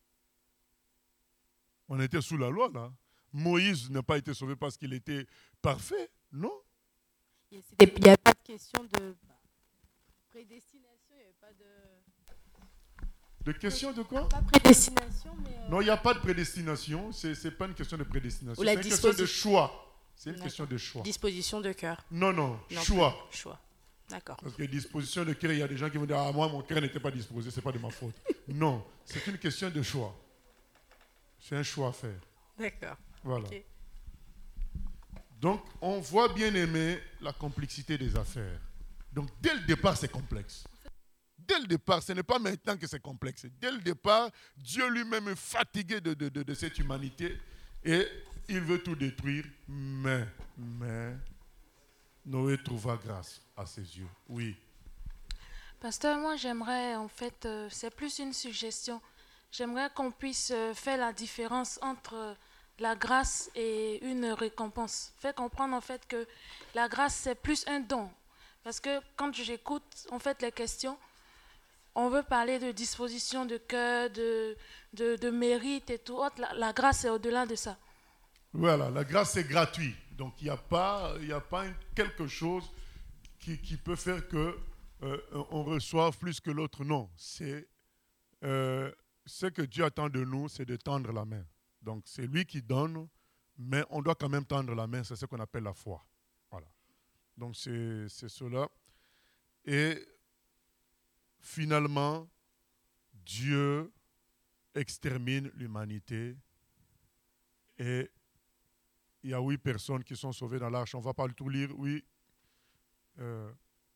On était sous la loi, là. Moïse n'a pas été sauvé parce qu'il était parfait, non? C'était- Il n'y avait pas de question de prédestination, il n'y avait pas de... De question de quoi? Pas prédestination, mais... Euh... Non, il n'y a pas de prédestination. Ce n'est pas une question de prédestination. Ou la c'est une disposi... question de choix. C'est une D'accord. question de choix. Disposition de cœur. Non, non, non choix. Plus. Choix. D'accord. Parce que disposition de cœur, il y a des gens qui vont dire « Ah, moi, mon cœur n'était pas disposé, ce n'est pas de ma faute. » Non, c'est une question de choix. C'est un choix à faire. D'accord. Voilà. Okay. Donc, on voit, bien aimé, la complexité des affaires. Donc, dès le départ, c'est complexe. Dès le départ, ce n'est pas maintenant que c'est complexe. Dès le départ, Dieu lui-même est fatigué de, de, de, de cette humanité et il veut tout détruire. Mais, mais, Noé trouva grâce à ses yeux. Oui. Pasteur, moi j'aimerais, en fait, euh, c'est plus une suggestion. J'aimerais qu'on puisse euh, faire la différence entre euh, la grâce et une récompense. Faire comprendre en fait que la grâce c'est plus un don. Parce que quand j'écoute en fait les questions, on veut parler de disposition de cœur, de, de, de mérite et tout autre. La, la grâce est au-delà de ça. Voilà, la grâce c'est gratuit. Donc il n'y a pas, il n'y a pas une, quelque chose qui, qui peut faire que euh, on reçoive plus que l'autre. Non, c'est euh, ce que Dieu attend de nous, c'est de tendre la main. Donc c'est lui qui donne, mais on doit quand même tendre la main. C'est ce qu'on appelle la foi. Voilà. Donc c'est, c'est cela. Et finalement, Dieu extermine l'humanité et il y a huit personnes qui sont sauvées dans l'arche. On ne va pas le tout lire, oui. Euh.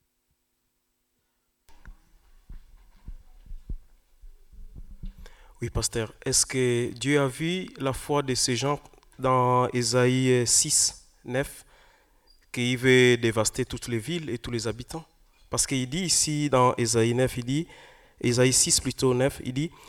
Oui, pasteur. Est-ce que Dieu a vu la foi de ces gens dans Ésaïe six, neuf, qu'il veut dévaster toutes les villes et tous les habitants? Parce qu'il dit ici dans Ésaïe neuf, il dit, Ésaïe six plutôt neuf, il dit,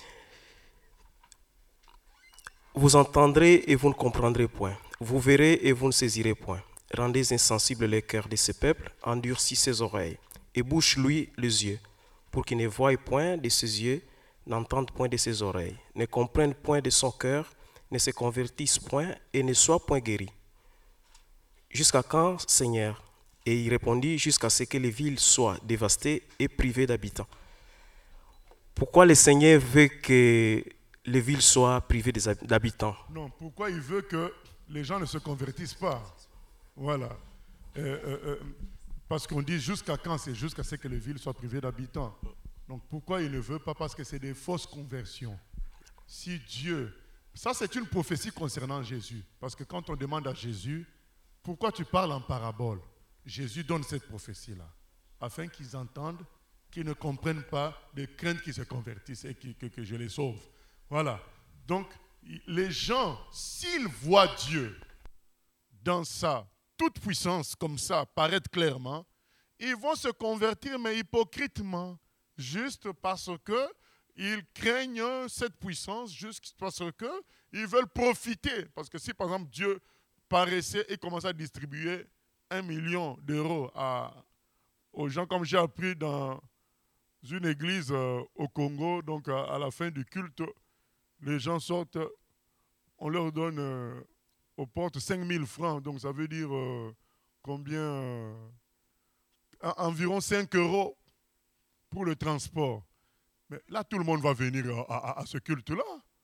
vous entendrez et vous ne comprendrez point. Vous verrez et vous ne saisirez point. Rendez insensibles les cœurs de ce peuple, endurcis ses oreilles, et bouche-lui les yeux, pour qu'il ne voie point de ses yeux, n'entende point de ses oreilles, ne comprenne point de son cœur, ne se convertisse point et ne soit point guéri. Jusqu'à quand, Seigneur? Et il répondit, jusqu'à ce que les villes soient dévastées et privées d'habitants. Pourquoi le Seigneur veut que les villes soient privées d'habitants? Non, pourquoi il veut que les gens ne se convertissent pas? Voilà. Euh, euh, euh, parce qu'on dit jusqu'à quand? C'est jusqu'à ce que les villes soient privées d'habitants. Donc pourquoi il ne veut pas? Parce que c'est des fausses conversions. Si Dieu... Ça, c'est une prophétie concernant Jésus. Parce que quand on demande à Jésus, pourquoi tu parles en parabole? Jésus donne cette prophétie-là, afin qu'ils entendent, qu'ils ne comprennent pas, de crainte qu'ils se convertissent et que, que, que je les sauve. Voilà. Donc, les gens, s'ils voient Dieu dans sa toute puissance, comme ça, paraître clairement, ils vont se convertir, mais hypocritement, juste parce qu'ils craignent cette puissance, juste parce qu'ils veulent profiter. Parce que si, par exemple, Dieu paraissait et commençait à distribuer un million d'euros à, aux gens, comme j'ai appris dans une église euh, au Congo, donc à, à la fin du culte, les gens sortent, on leur donne euh, aux portes cinq mille francs, donc ça veut dire euh, combien euh, environ cinq euros pour le transport. Mais là, tout le monde va venir à, à, à ce culte-là.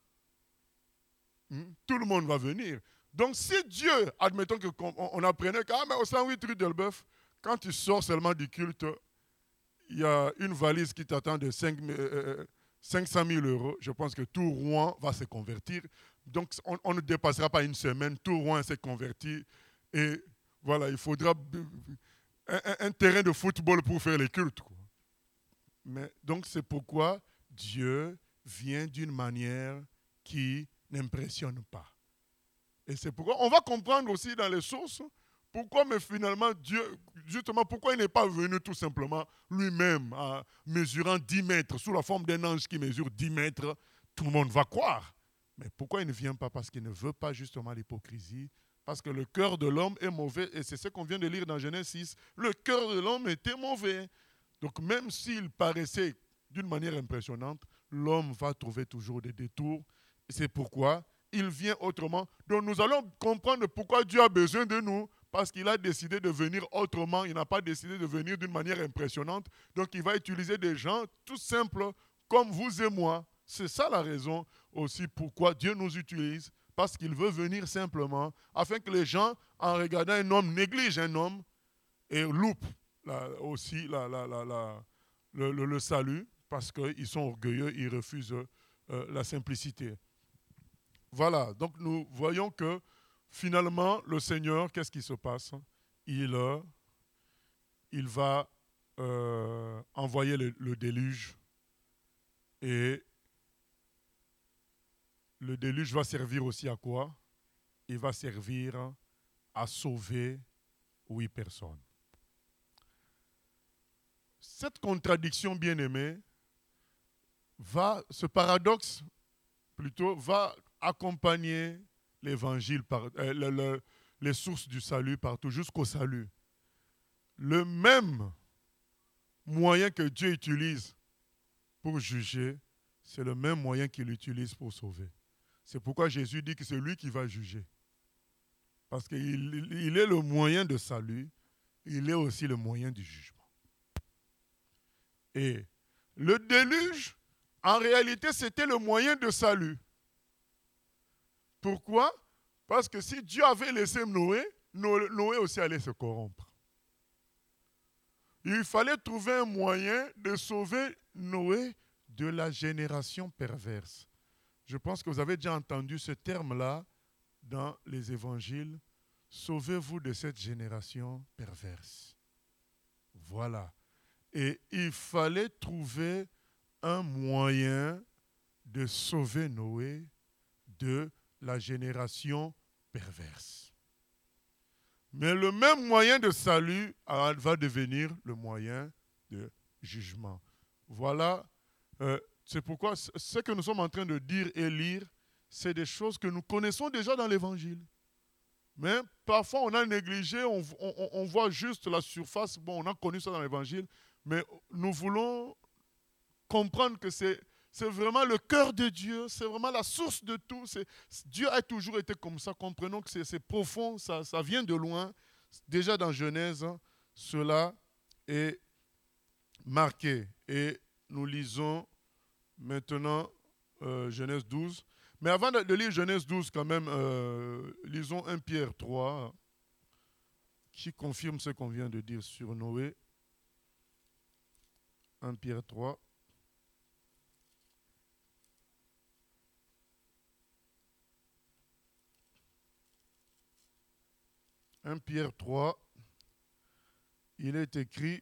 Hmm? Tout le monde va venir. Donc, si Dieu, admettons qu'on on apprenait qu'à ah, au cent huit rue d'Elbeuf, quand tu sors seulement du culte, il y a une valise qui t'attend de cinq, euh, cinq cent mille euros. Je pense que tout Rouen va se convertir. Donc, on, on ne dépassera pas une semaine. Tout Rouen s'est converti. Et voilà, il faudra un, un, un terrain de football pour faire les cultes, quoi. Mais, donc, c'est pourquoi Dieu vient d'une manière qui n'impressionne pas. Et c'est pourquoi on va comprendre aussi dans les sources pourquoi, mais finalement, Dieu, justement, pourquoi il n'est pas venu tout simplement lui-même en mesurant dix mètres, sous la forme d'un ange qui mesure dix mètres, tout le monde va croire. Mais pourquoi il ne vient pas? Parce qu'il ne veut pas justement l'hypocrisie, parce que le cœur de l'homme est mauvais, et c'est ce qu'on vient de lire dans Genèse six. Le cœur de l'homme était mauvais. Donc même s'il paraissait d'une manière impressionnante, l'homme va trouver toujours des détours. Et c'est pourquoi il vient autrement. Donc nous allons comprendre pourquoi Dieu a besoin de nous, parce qu'il a décidé de venir autrement, il n'a pas décidé de venir d'une manière impressionnante. Donc il va utiliser des gens tout simples comme vous et moi. C'est ça la raison aussi pourquoi Dieu nous utilise, parce qu'il veut venir simplement, afin que les gens, en regardant un homme, négligent un homme et loupent la, aussi la, la, la, la, le, le, le salut, parce qu'ils sont orgueilleux, ils refusent euh, la simplicité. Voilà, donc nous voyons que finalement, le Seigneur, qu'est-ce qui se passe? Il, euh, il va euh, envoyer le, le déluge et le déluge va servir aussi à quoi? Il va servir à sauver huit personnes. Cette contradiction, bien-aimée, va, ce paradoxe, plutôt, va accompagner l'évangile, par, euh, le, le, les sources du salut partout, jusqu'au salut. Le même moyen que Dieu utilise pour juger, c'est le même moyen qu'il utilise pour sauver. C'est pourquoi Jésus dit que c'est lui qui va juger. Parce qu'il il est le moyen de salut, il est aussi le moyen du jugement. Et le déluge, en réalité, c'était le moyen de salut. Pourquoi? Parce que si Dieu avait laissé Noé, Noé aussi allait se corrompre. Il fallait trouver un moyen de sauver Noé de la génération perverse. Je pense que vous avez déjà entendu ce terme-là dans les évangiles. Sauvez-vous de cette génération perverse. Voilà. Et il fallait trouver un moyen de sauver Noé de la génération perverse. Mais le même moyen de salut va devenir le moyen de jugement. Voilà, euh, c'est pourquoi ce que nous sommes en train de dire et lire, c'est des choses que nous connaissons déjà dans l'Évangile. Mais parfois on a négligé, on, on, on voit juste la surface, bon, on a connu ça dans l'Évangile, mais nous voulons comprendre que c'est, c'est vraiment le cœur de Dieu, c'est vraiment la source de tout. C'est, Dieu a toujours été comme ça, comprenons que c'est, c'est profond, ça, ça vient de loin. Déjà dans Genèse, hein, cela est marqué. Et nous lisons maintenant euh, Genèse douze. Mais avant de lire Genèse douze, quand même, euh, lisons premier Pierre trois, qui confirme ce qu'on vient de dire sur Noé. premier Pierre trois. premier Pierre trois, il est écrit,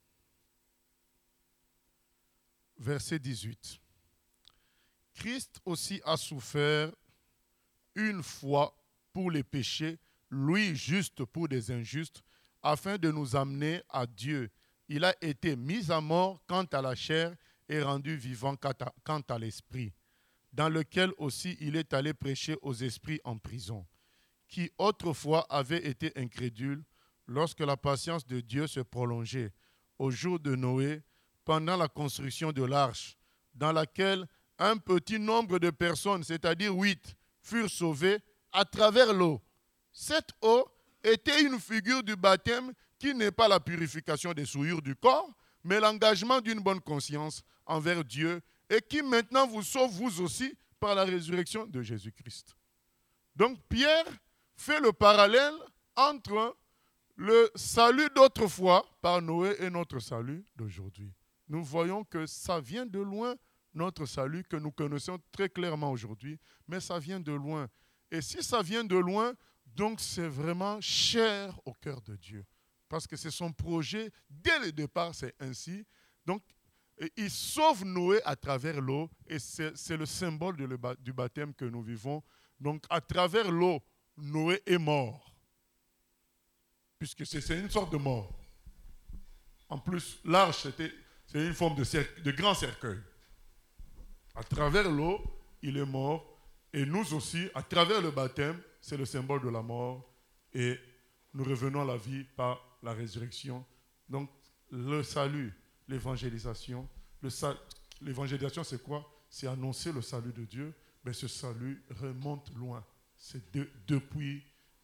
verset dix-huit. Christ aussi a souffert une fois pour les péchés, lui juste pour des injustes, afin de nous amener à Dieu. Il a été mis à mort quant à la chair et rendu vivant quant à l'esprit, dans lequel aussi il est allé prêcher aux esprits en prison, qui autrefois avaient été incrédules lorsque la patience de Dieu se prolongeait au jour de Noé, pendant la construction de l'arche, dans laquelle un petit nombre de personnes, c'est-à-dire huit, furent sauvées à travers l'eau. Cette eau était une figure du baptême qui n'est pas la purification des souillures du corps, mais l'engagement d'une bonne conscience envers Dieu et qui maintenant vous sauve vous aussi par la résurrection de Jésus-Christ. Donc Pierre fait le parallèle entre le salut d'autrefois par Noé et notre salut d'aujourd'hui. Nous voyons que ça vient de loin, notre salut que nous connaissons très clairement aujourd'hui, mais ça vient de loin. Et si ça vient de loin, donc c'est vraiment cher au cœur de Dieu. Parce que c'est son projet, dès le départ, c'est ainsi. Donc, il sauve Noé à travers l'eau, et c'est, c'est le symbole de le, du baptême que nous vivons. Donc, à travers l'eau, Noé est mort. Puisque c'est, c'est une sorte de mort. En plus, l'arche, c'était, c'est une forme de, cercle, de grand cercueil. À travers l'eau, il est mort. Et nous aussi, à travers le baptême, c'est le symbole de la mort. Et nous revenons à la vie par la résurrection. Donc, le salut, l'évangélisation. Le sal... L'évangélisation, c'est quoi? C'est annoncer le salut de Dieu. Mais ce salut remonte loin. C'est de... depuis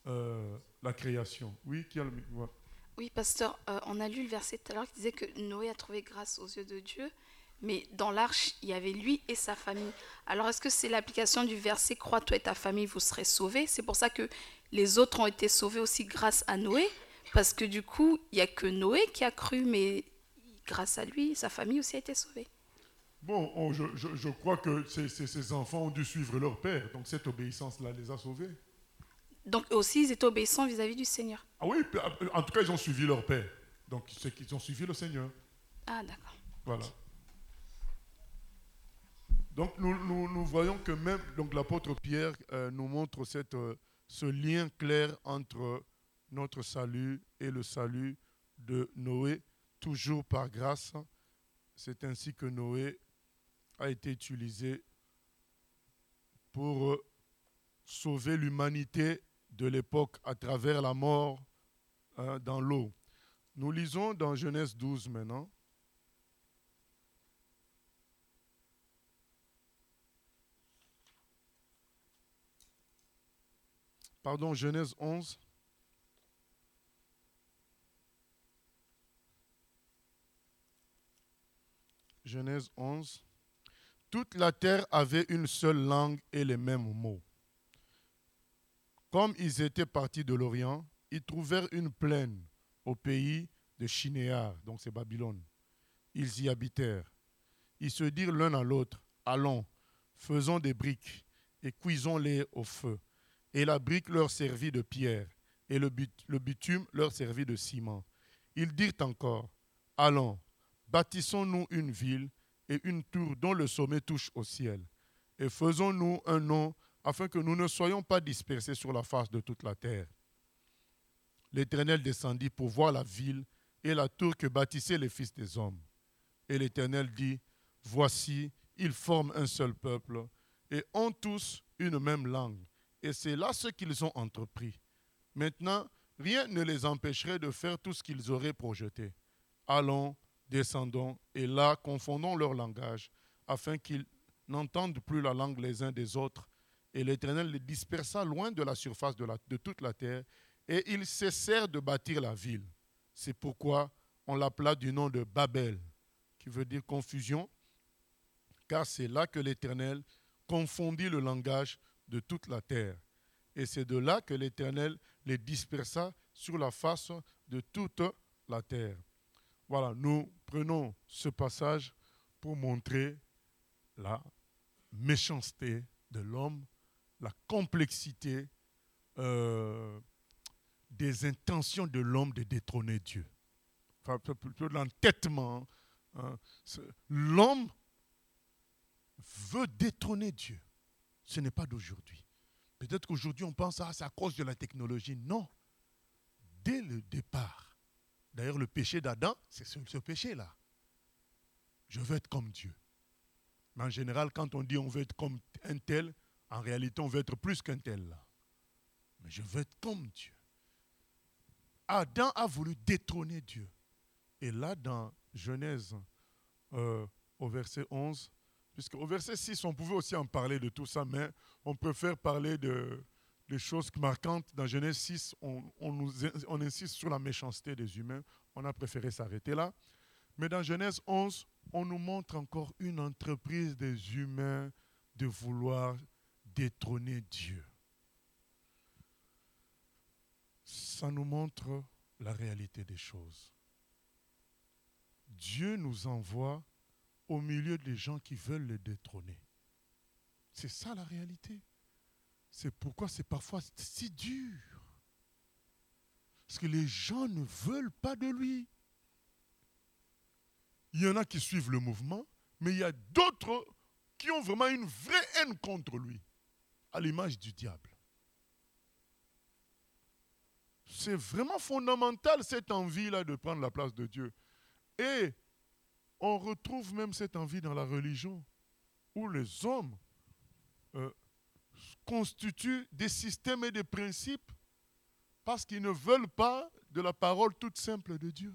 euh, la création. Oui, qui a le micro? Oui, pasteur, euh, on a lu le verset tout à l'heure qui disait que Noé a trouvé grâce aux yeux de Dieu, mais dans l'arche, il y avait lui et sa famille. Alors, est-ce que c'est l'application du verset « Crois, toi et ta famille, vous serez sauvés ». C'est pour ça que les autres ont été sauvés aussi grâce à Noé, parce que du coup, il n'y a que Noé qui a cru, mais grâce à lui, sa famille aussi a été sauvée. Bon, on- je, je- je crois que ces, ces- ces enfants ont dû suivre leur père, donc cette obéissance-là les a sauvés. Donc aussi, ils étaient obéissants vis-à-vis du Seigneur. Ah oui, en tout cas, ils ont suivi leur père. Donc, c'est qu'ils ont suivi le Seigneur. Ah, d'accord. Voilà. Donc, nous, nous, nous voyons que même donc, l'apôtre Pierre euh, nous montre cette, euh, ce lien clair entre notre salut et le salut de Noé, toujours par grâce. C'est ainsi que Noé a été utilisé pour euh, sauver l'humanité de l'époque à travers la mort hein, dans l'eau. Nous lisons dans Genèse douze maintenant. Pardon, Genèse onze. Genèse onze. Toute la terre avait une seule langue et les mêmes mots. Comme ils étaient partis de l'Orient, ils trouvèrent une plaine au pays de Shinéar, donc c'est Babylone. Ils y habitèrent. Ils se dirent l'un à l'autre, allons, faisons des briques et cuisons-les au feu. Et la brique leur servit de pierre, et le, but, le bitume leur servit de ciment. Ils dirent encore, allons, bâtissons-nous une ville et une tour dont le sommet touche au ciel, et faisons-nous un nom afin que nous ne soyons pas dispersés sur la face de toute la terre. L'Éternel descendit pour voir la ville et la tour que bâtissaient les fils des hommes. Et l'Éternel dit, voici, ils forment un seul peuple et ont tous une même langue. Et c'est là ce qu'ils ont entrepris. Maintenant, rien ne les empêcherait de faire tout ce qu'ils auraient projeté. Allons, descendons, et là, confondons leur langage, afin qu'ils n'entendent plus la langue les uns des autres. Et l'Éternel les dispersa loin de la surface de, la, de toute la terre, et ils cessèrent de bâtir la ville. C'est pourquoi on l'appela du nom de Babel, qui veut dire confusion, car c'est là que l'Éternel confondit le langage de toute la terre. Et c'est de là que l'Éternel les dispersa sur la face de toute la terre. Voilà, nous prenons ce passage pour montrer la méchanceté de l'homme, la complexité euh, des intentions de l'homme de détrôner Dieu. Enfin, plutôt de l'entêtement. Hein. L'homme veut détrôner Dieu. Ce n'est pas d'aujourd'hui. Peut-être qu'aujourd'hui, on pense, ah, c'est à cause de la technologie. Non. Dès le départ, d'ailleurs, le péché d'Adam, c'est ce, ce péché-là. Je veux être comme Dieu. Mais en général, quand on dit on veut être comme un tel, en réalité, on veut être plus qu'un tel. Là. Mais je veux être comme Dieu. Adam a voulu détrôner Dieu. Et là, dans Genèse, euh, au verset onze, puisqu'au verset six, on pouvait aussi en parler de tout ça, mais on préfère parler de, de choses marquantes. Dans Genèse six, on, on, nous, on insiste sur la méchanceté des humains. On a préféré s'arrêter là. Mais dans Genèse onze, on nous montre encore une entreprise des humains de vouloir détrôner Dieu. Ça nous montre la réalité des choses. Dieu nous envoie au milieu des gens qui veulent le détrôner. C'est ça la réalité. C'est pourquoi c'est parfois si dur. Parce que les gens ne veulent pas de lui. Il y en a qui suivent le mouvement, mais il y a d'autres qui ont vraiment une vraie haine contre lui, à l'image du diable. C'est vraiment fondamental cette envie-là de prendre la place de Dieu. Et on retrouve même cette envie dans la religion, où les hommes euh, constituent des systèmes et des principes parce qu'ils ne veulent pas de la parole toute simple de Dieu.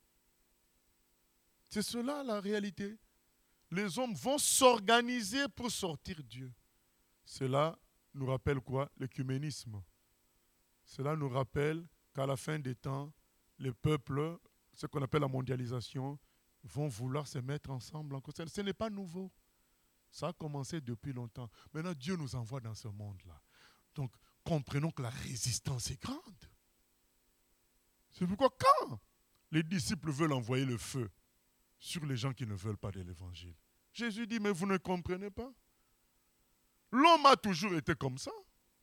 C'est cela la réalité. Les hommes vont s'organiser pour sortir Dieu. Cela nous rappelle quoi? L'œcuménisme. Cela nous rappelle qu'à la fin des temps, les peuples, ce qu'on appelle la mondialisation, vont vouloir se mettre ensemble. Ce n'est pas nouveau. Ça a commencé depuis longtemps. Maintenant, Dieu nous envoie dans ce monde-là. Donc, comprenons que la résistance est grande. C'est pourquoi quand les disciples veulent envoyer le feu sur les gens qui ne veulent pas de l'évangile, Jésus dit, mais vous ne comprenez pas. L'homme a toujours été comme ça.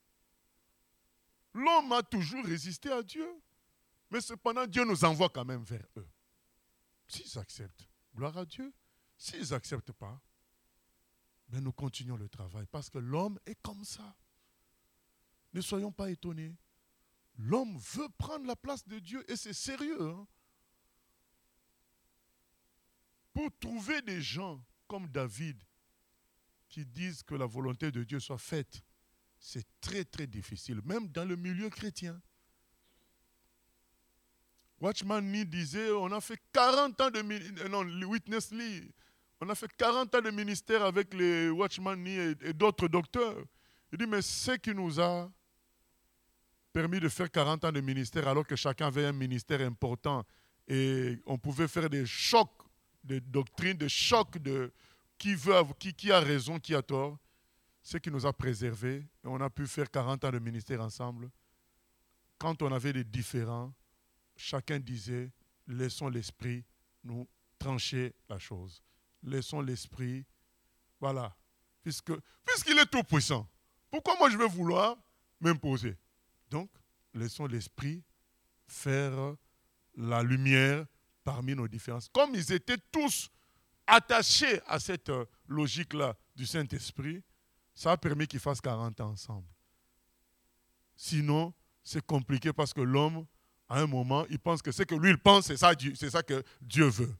L'homme a toujours résisté à Dieu. Mais cependant, Dieu nous envoie quand même vers eux. S'ils acceptent, gloire à Dieu. S'ils n'acceptent pas, ben nous continuons le travail. Parce que l'homme est comme ça. Ne soyons pas étonnés. L'homme veut prendre la place de Dieu et c'est sérieux. Hein? Pour trouver des gens comme David qui disent que la volonté de Dieu soit faite, c'est très très difficile, même dans le milieu chrétien. Watchman Nee disait, on a fait quarante ans de non, Witness Lee, on a fait quarante ans de ministère avec les Watchman Nee et, et d'autres docteurs. Il dit, mais ce qui nous a permis de faire quarante ans de ministère alors que chacun avait un ministère important et on pouvait faire des chocs de doctrine, des chocs de qui, veut, qui, qui a raison, qui a tort, ce qui nous a préservés. Et on a pu faire quarante ans de ministère ensemble. Quand on avait des différends, chacun disait, laissons l'esprit nous trancher la chose. Laissons l'esprit, voilà, puisque, puisqu'il est tout puissant. Pourquoi moi je vais vouloir m'imposer? Donc, laissons l'esprit faire la lumière parmi nos différences. Comme ils étaient tous attachés à cette logique-là du Saint-Esprit, ça a permis qu'ils fassent quarante ans ensemble. Sinon, c'est compliqué parce que l'homme, à un moment, il pense que ce que lui, il pense, c'est ça, c'est ça que Dieu veut.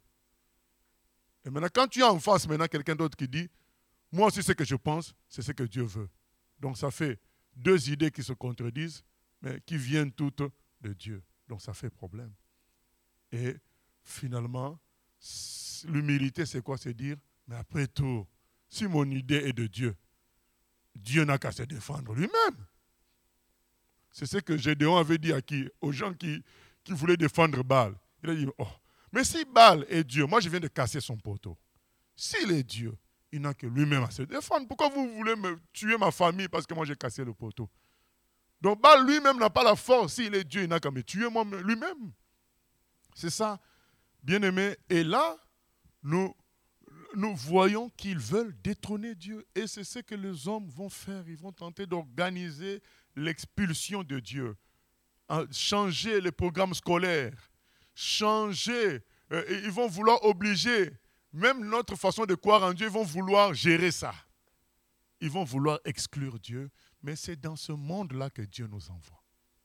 Et maintenant, quand tu as en face maintenant quelqu'un d'autre qui dit, moi aussi ce que je pense, c'est ce que Dieu veut. Donc ça fait deux idées qui se contredisent, mais qui viennent toutes de Dieu. Donc ça fait problème. Et finalement, l'humilité, c'est quoi? C'est dire, mais après tout, si mon idée est de Dieu, Dieu n'a qu'à se défendre lui-même. C'est ce que Gédéon avait dit à qui? Aux gens qui, qui voulaient défendre Baal. Il a dit, oh, mais si Baal est Dieu, moi je viens de casser son poteau. S'il est Dieu, il n'a que lui-même à se défendre. Pourquoi vous voulez me tuer ma famille parce que moi j'ai cassé le poteau? Donc Baal lui-même n'a pas la force. S'il est Dieu, il n'a qu'à me tuer moi lui-même. C'est ça, bien-aimé. Et là, nous, nous voyons qu'ils veulent détrôner Dieu. Et c'est ce que les hommes vont faire. Ils vont tenter d'organiser l'expulsion de Dieu. Changer les programmes scolaires. Changer. Euh, ils vont vouloir obliger. Même notre façon de croire en Dieu, ils vont vouloir gérer ça. Ils vont vouloir exclure Dieu. Mais c'est dans ce monde-là que Dieu nous envoie.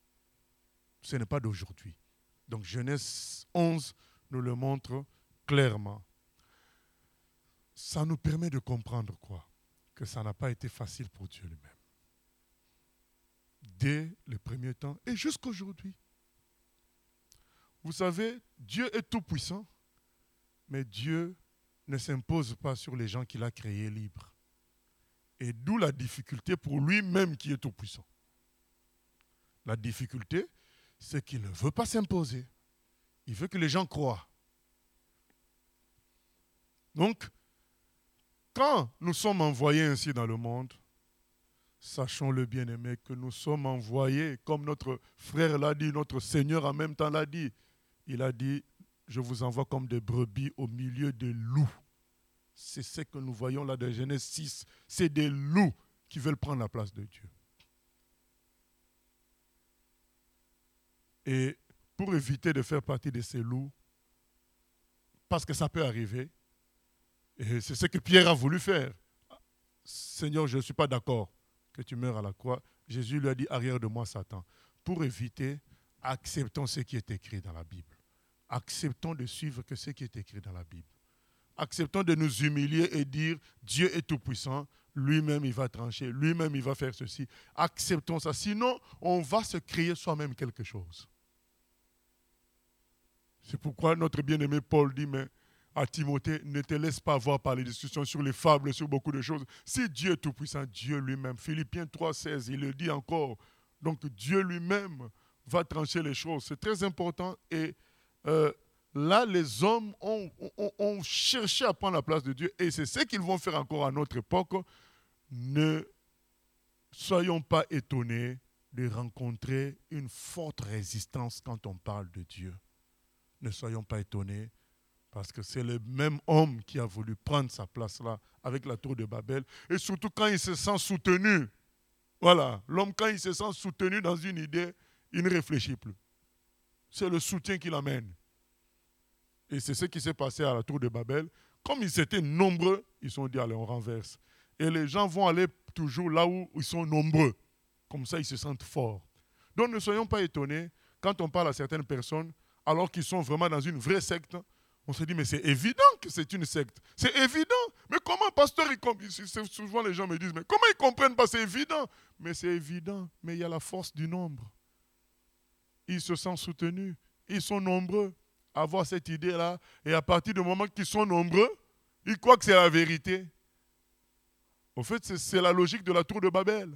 Ce n'est pas d'aujourd'hui. Donc Genèse onze nous le montre clairement. Ça nous permet de comprendre quoi? Que ça n'a pas été facile pour Dieu lui-même. Dès le premier temps et jusqu'aujourd'hui. Vous savez, Dieu est tout puissant, mais Dieu ne s'impose pas sur les gens qu'il a créés libres. Et d'où la difficulté pour lui-même qui est tout puissant. La difficulté, c'est qu'il ne veut pas s'imposer. Il veut que les gens croient. Donc, quand nous sommes envoyés ainsi dans le monde, sachons-le bien-aimé, que nous sommes envoyés, comme notre frère l'a dit, notre Seigneur en même temps l'a dit. Il a dit, je vous envoie comme des brebis au milieu des loups. C'est ce que nous voyons là dans Genèse six. C'est des loups qui veulent prendre la place de Dieu. Et pour éviter de faire partie de ces loups, parce que ça peut arriver, et c'est ce que Pierre a voulu faire. Seigneur, je ne suis pas d'accord que tu meurs à la croix. Jésus lui a dit, arrière de moi, Satan. Pour éviter, acceptons ce qui est écrit dans la Bible. Acceptons de suivre que ce qui est écrit dans la Bible. Acceptons de nous humilier et dire, Dieu est tout puissant, lui-même il va trancher, lui-même il va faire ceci. Acceptons ça, sinon on va se créer soi-même quelque chose. C'est pourquoi notre bien-aimé Paul dit, mais à Timothée, ne te laisse pas avoir par les discussions sur les fables, sur beaucoup de choses. Si Dieu est tout puissant, Dieu lui-même, Philippiens trois seize, il le dit encore, Donc Dieu lui-même va trancher les choses. C'est très important. Et euh, là, les hommes ont, ont, ont cherché à prendre la place de Dieu. Et c'est ce qu'ils vont faire encore à notre époque. Ne soyons pas étonnés de rencontrer une forte résistance quand on parle de Dieu. Ne soyons pas étonnés, parce que c'est le même homme qui a voulu prendre sa place là, avec la tour de Babel, et surtout quand il se sent soutenu. Voilà, l'homme quand il se sent soutenu dans une idée, il ne réfléchit plus. C'est le soutien qui l'amène. Et c'est ce qui s'est passé à la tour de Babel. Comme ils étaient nombreux, ils se sont dit, allez, on renverse. Et les gens vont aller toujours là où ils sont nombreux. Comme ça, ils se sentent forts. Donc, ne soyons pas étonnés quand on parle à certaines personnes, alors qu'ils sont vraiment dans une vraie secte. On se dit, mais c'est évident que c'est une secte. C'est évident. Mais comment, pasteur, il comp... souvent les gens me disent, mais comment ils ne comprennent pas? C'est évident. Mais c'est évident. Mais il y a la force du nombre. Ils se sentent soutenus. Ils sont nombreux à avoir cette idée-là. Et à partir du moment qu'ils sont nombreux, ils croient que c'est la vérité. En fait, c'est, c'est la logique de la tour de Babel.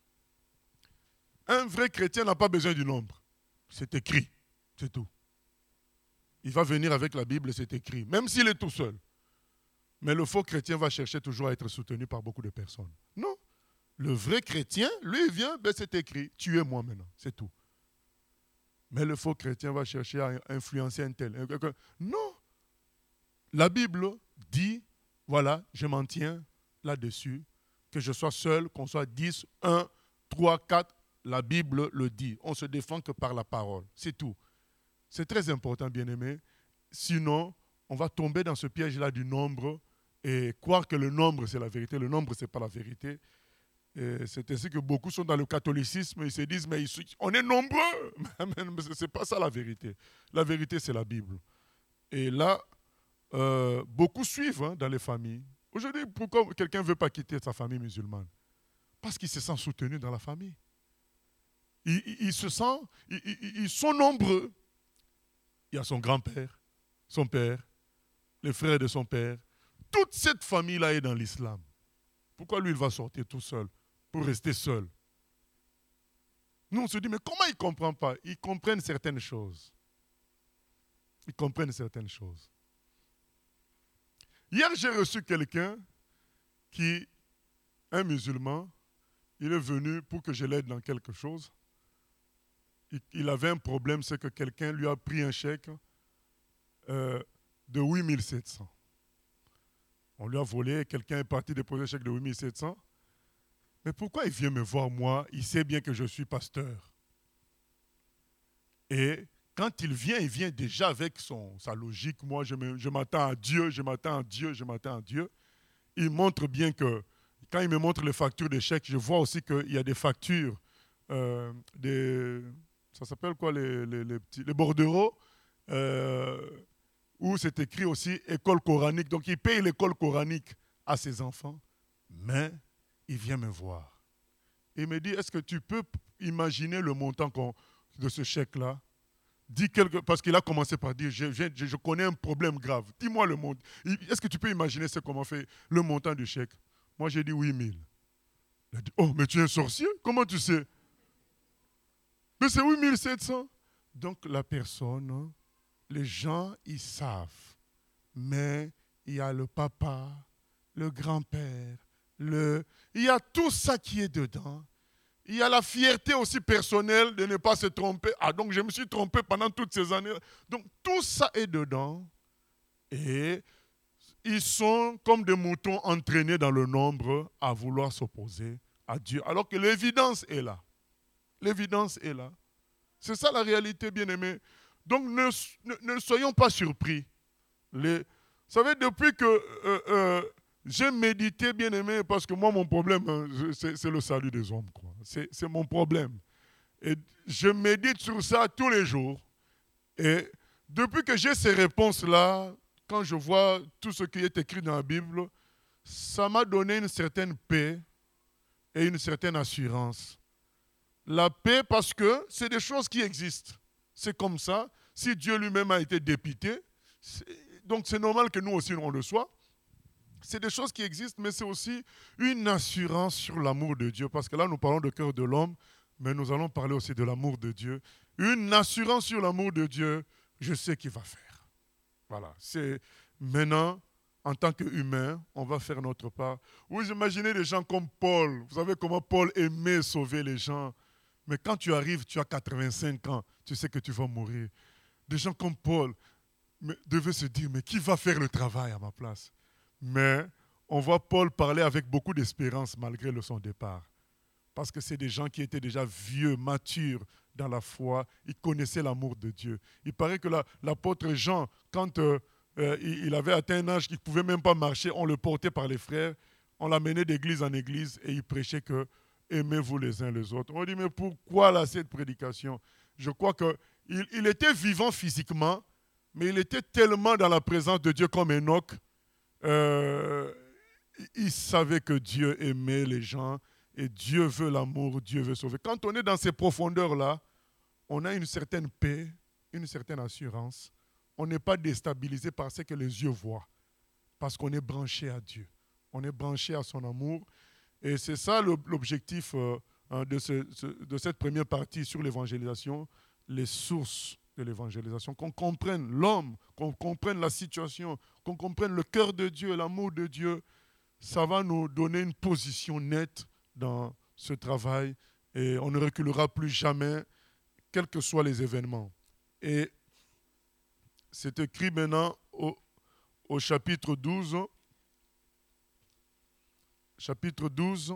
Un vrai chrétien n'a pas besoin du nombre. C'est écrit. C'est tout. Il va venir avec la Bible, c'est écrit. Même s'il est tout seul. Mais le faux chrétien va chercher toujours à être soutenu par beaucoup de personnes. Non. Le vrai chrétien, lui, il vient, ben c'est écrit. Tuez-moi maintenant. C'est tout. Mais le faux chrétien va chercher à influencer un tel. Non. La Bible dit, voilà, je m'en tiens là-dessus, que je sois seul, qu'on soit dix, un, trois, quatre, la Bible le dit. On ne se défend que par la parole. C'est tout. C'est très important, bien-aimé. Sinon, on va tomber dans ce piège-là du nombre et croire que le nombre, c'est la vérité. Le nombre, ce n'est pas la vérité. Et c'est ainsi que beaucoup sont dans le catholicisme. Ils se disent, mais on est nombreux. Mais ce n'est pas ça la vérité. La vérité, c'est la Bible. Et là, euh, beaucoup suivent hein, dans les familles. Aujourd'hui, pourquoi quelqu'un ne veut pas quitter sa famille musulmane? Parce qu'il se sent soutenu dans la famille. Ils, ils, ils se sentent, ils, ils, ils sont nombreux. Il y a son grand-père, son père, les frères de son père. Toute cette famille-là est dans l'islam. Pourquoi lui, il va sortir tout seul pour rester seul? Nous, on se dit, mais comment ils ne comprennent pas? Ils comprennent certaines choses. Ils comprennent certaines choses. Hier, j'ai reçu quelqu'un qui, un musulman, il est venu pour que je l'aide dans quelque chose. Il avait un problème, c'est que quelqu'un lui a pris un chèque euh, de huit mille sept cents. On lui a volé, quelqu'un est parti déposer un chèque de huit mille sept cents. Mais pourquoi il vient me voir, moi? Il sait bien que je suis pasteur. Et quand il vient, il vient déjà avec son, sa logique. Moi, je, me, je m'attends à Dieu, je m'attends à Dieu, je m'attends à Dieu. Il montre bien que, quand il me montre les factures des chèques, je vois aussi qu'il y a des factures, euh, des... Ça s'appelle quoi, les, les, les, petits, les bordereaux, euh, où c'est écrit aussi école coranique. Donc, il paye l'école coranique à ses enfants, mais il vient me voir. Il me dit, est-ce que tu peux imaginer le montant qu'on, de ce chèque-là? Dis quelque, parce qu'il a commencé par dire, je, je, je connais un problème grave. Dis-moi le montant. Est-ce que tu peux imaginer ce comment fait le montant du chèque? Moi, j'ai dit huit mille. Il a dit, oh, mais tu es un sorcier? Comment tu sais? Mais c'est huit mille sept cents. Donc la personne, les gens, ils savent. Mais il y a le papa, le grand-père, le... il y a tout ça qui est dedans. Il y a la fierté aussi personnelle de ne pas se tromper. Ah, donc je me suis trompé pendant toutes ces années. Donc tout ça est dedans. Et ils sont comme des moutons entraînés dans le nombre à vouloir s'opposer à Dieu. Alors que l'évidence est là. L'évidence est là. C'est ça la réalité, bien-aimés. Donc ne, ne, ne soyons pas surpris. Les, vous savez, depuis que euh, euh, j'ai médité, bien-aimé, parce que moi, mon problème, c'est, c'est le salut des hommes. Quoi. C'est, c'est mon problème. Et je médite sur ça tous les jours. Et depuis que j'ai ces réponses-là, quand je vois tout ce qui est écrit dans la Bible, ça m'a donné une certaine paix et une certaine assurance. La paix parce que c'est des choses qui existent. C'est comme ça. Si Dieu lui-même a été dépité, c'est, donc c'est normal que nous aussi on le soit. C'est des choses qui existent, mais c'est aussi une assurance sur l'amour de Dieu. Parce que là, nous parlons de cœur de l'homme, mais nous allons parler aussi de l'amour de Dieu. Une assurance sur l'amour de Dieu, je sais qu'il va faire. Voilà, c'est maintenant, en tant qu'humain, on va faire notre part. Vous imaginez des gens comme Paul. Vous savez comment Paul aimait sauver les gens. Mais quand tu arrives, tu as quatre-vingt-cinq ans, tu sais que tu vas mourir. Des gens comme Paul devaient se dire, mais qui va faire le travail à ma place? Mais on voit Paul parler avec beaucoup d'espérance malgré son départ. Parce que c'est des gens qui étaient déjà vieux, matures dans la foi. Ils connaissaient l'amour de Dieu. Il paraît que la, l'apôtre Jean, quand euh, euh, il, il avait atteint un âge qu'il ne pouvait même pas marcher, on le portait par les frères, on l'amenait d'église en église et il prêchait que aimez-vous les uns les autres. On dit, mais pourquoi là cette prédication? Je crois qu'il il était vivant physiquement, mais il était tellement dans la présence de Dieu comme Enoch. Euh, il savait que Dieu aimait les gens. Et Dieu veut l'amour, Dieu veut sauver. Quand on est dans ces profondeurs-là, on a une certaine paix, une certaine assurance. On n'est pas déstabilisé par ce que les yeux voient, parce qu'on est branché à Dieu. On est branché à son amour. Et c'est ça l'objectif de, ce, de cette première partie sur l'évangélisation, les sources de l'évangélisation, qu'on comprenne l'homme, qu'on comprenne la situation, qu'on comprenne le cœur de Dieu, l'amour de Dieu. Ça va nous donner une position nette dans ce travail et on ne reculera plus jamais, quels que soient les événements. Et c'est écrit maintenant au, au chapitre douze. Chapitre douze.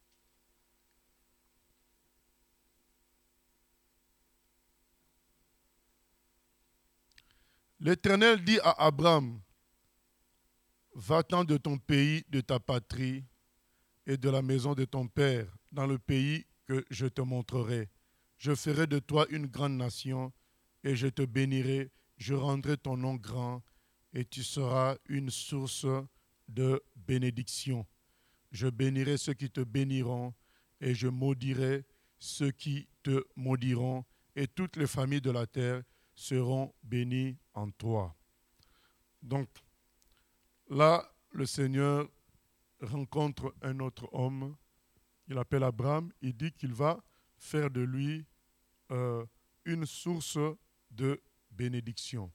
L'Éternel dit à Abraham, va-t'en de ton pays, de ta patrie, et de la maison de ton père, dans le pays que je te montrerai. Je ferai de toi une grande nation, et je te bénirai, je rendrai ton nom grand, et tu seras une source de bénédiction. Je bénirai ceux qui te béniront, et je maudirai ceux qui te maudiront, et toutes les familles de la terre seront bénies en toi. Donc, là, le Seigneur rencontre un autre homme, il appelle Abraham, il dit qu'il va faire de lui euh, une source de bénédiction.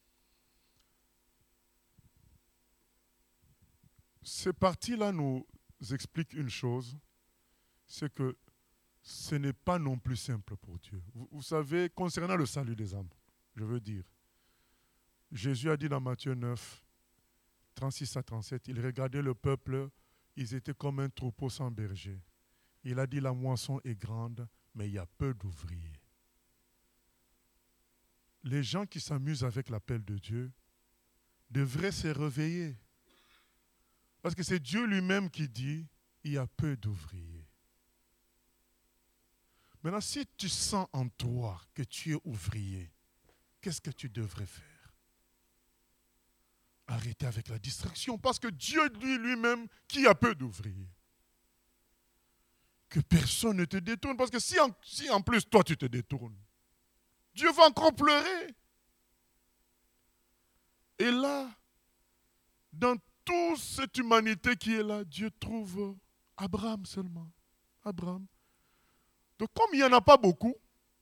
Ces parties-là nous expliquent une chose, c'est que ce n'est pas non plus simple pour Dieu. Vous, vous savez, concernant le salut des âmes, je veux dire, Jésus a dit dans Matthieu neuf, trente-six à trente-sept, il regardait le peuple, ils étaient comme un troupeau sans berger. Il a dit, la moisson est grande, mais il y a peu d'ouvriers. Les gens qui s'amusent avec l'appel de Dieu devraient se réveiller. Parce que c'est Dieu lui-même qui dit, il y a peu d'ouvriers. Maintenant, si tu sens en toi que tu es ouvrier, qu'est-ce que tu devrais faire? Arrêtez avec la distraction, parce que Dieu dit lui-même qu'il y a peu d'ouvriers. Que personne ne te détourne, parce que si en, si en plus toi tu te détournes, Dieu va encore pleurer. Et là, dans toute cette humanité qui est là, Dieu trouve Abraham seulement. Abraham. Donc comme il n'y en a pas beaucoup,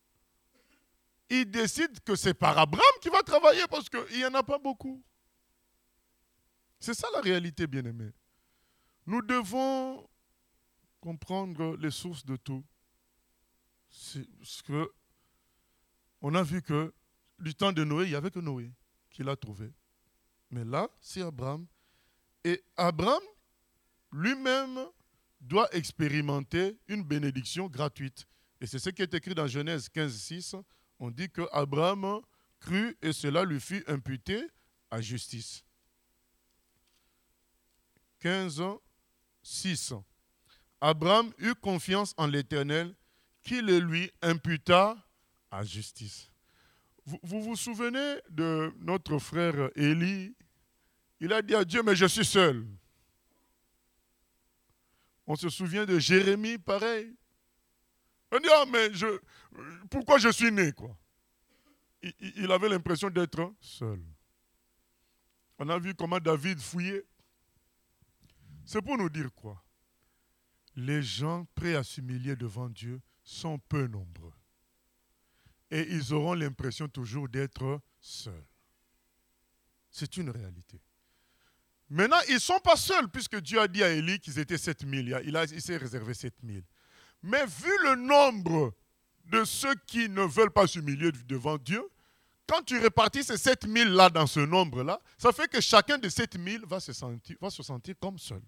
il décide que c'est par Abraham qu'il va travailler, parce qu'il n'y en a pas beaucoup. C'est ça la réalité, bien-aimés. Nous devons comprendre les sources de tout. C'est ce que on a vu que du temps de Noé, il n'y avait que Noé qui l'a trouvé. Mais là, c'est Abraham. Et Abraham, lui-même, doit expérimenter une bénédiction gratuite. Et c'est ce qui est écrit dans Genèse quinze, six. On dit qu'Abraham crut et cela lui fut imputé à justice. quinze, six. Abraham eut confiance en l'Éternel qui le lui imputa à justice. Vous, vous vous souvenez de notre frère Élie? Il a dit à Dieu, mais je suis seul. On se souvient de Jérémie, pareil. On dit, ah, mais je, pourquoi je suis né, quoi? Il, il avait l'impression d'être seul. On a vu comment David fouillait. C'est pour nous dire quoi? Les gens prêts à s'humilier devant Dieu sont peu nombreux. Et ils auront l'impression toujours d'être seuls. C'est une réalité. Maintenant, ils ne sont pas seuls, puisque Dieu a dit à Élie qu'ils étaient sept mille. Il, a, il s'est réservé sept mille. Mais vu le nombre de ceux qui ne veulent pas s'humilier devant Dieu, quand tu répartis ces sept mille-là dans ce nombre-là, ça fait que chacun de sept mille va se sentir, va se sentir comme seul.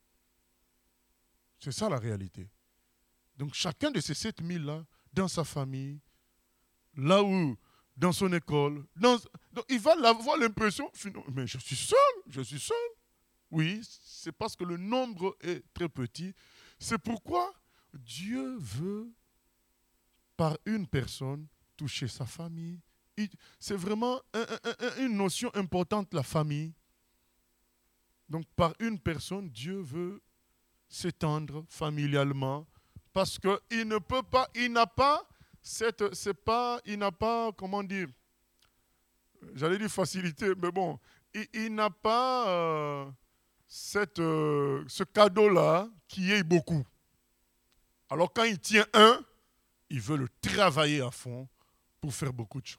C'est ça la réalité. Donc chacun de ces sept mille-là, dans sa famille, là où, dans son école, dans, donc il va avoir l'impression, mais je suis seul, je suis seul. Oui, c'est parce que le nombre est très petit. C'est pourquoi Dieu veut, par une personne, toucher sa famille. C'est vraiment un, un, une notion importante, la famille. Donc, par une personne, Dieu veut s'étendre familialement parce qu'il ne peut pas, il n'a pas cette, c'est pas, il n'a pas, comment dire, j'allais dire facilité, mais bon, il, il n'a pas euh, cette, euh, ce cadeau-là qui est beaucoup. Alors, quand il tient un, il veut le travailler à fond pour faire beaucoup de choses.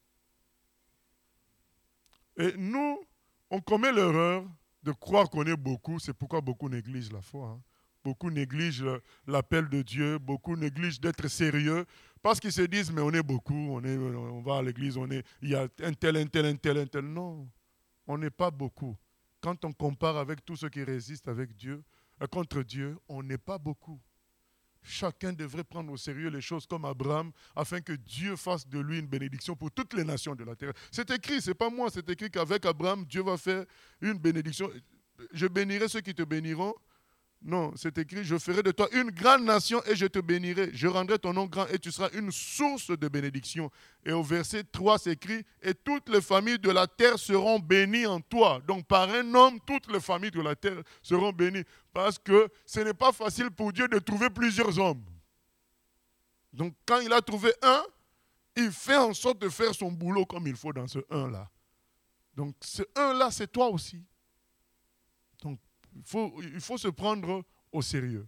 Et nous, on commet l'erreur de croire qu'on est beaucoup. C'est pourquoi beaucoup négligent la foi. Hein. Beaucoup négligent l'appel de Dieu. Beaucoup négligent d'être sérieux. Parce qu'ils se disent, mais on est beaucoup. On, est, on va à l'église, on est, il y a un tel, un tel, un tel, un tel. Non, on n'est pas beaucoup. Quand on compare avec tous ceux qui résistent avec Dieu, euh, contre Dieu, on n'est pas beaucoup. Chacun devrait prendre au sérieux les choses comme Abraham, afin que Dieu fasse de lui une bénédiction pour toutes les nations de la terre. C'est écrit, ce n'est pas moi, c'est écrit qu'avec Abraham, Dieu va faire une bénédiction. Je bénirai ceux qui te béniront. Non, c'est écrit, je ferai de toi une grande nation et je te bénirai. Je rendrai ton nom grand et tu seras une source de bénédiction. Et au verset trois, c'est écrit, et toutes les familles de la terre seront bénies en toi. Donc par un homme, toutes les familles de la terre seront bénies. Parce que ce n'est pas facile pour Dieu de trouver plusieurs hommes. Donc quand il a trouvé un, il fait en sorte de faire son boulot comme il faut dans ce un-là. Donc ce un-là, c'est toi aussi. Donc il faut, il faut se prendre au sérieux.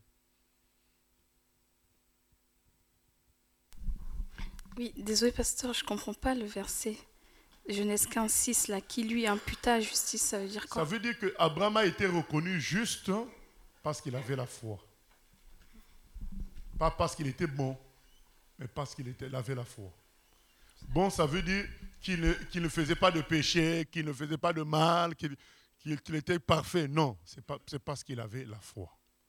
Oui, désolé pasteur, je ne comprends pas le verset. Genèse quinze, six, là, qui lui imputa justice, ça veut dire quoi? Ça veut dire qu'Abraham a été reconnu juste parce qu'il avait la foi. Pas parce qu'il était bon, mais parce qu'il était, il avait la foi. Bon, ça veut dire qu'il ne, qu'il ne faisait pas de péché, qu'il ne faisait pas de mal, qu'il, qu'il était parfait. Non, c'est, pas, c'est parce qu'il avait la foi.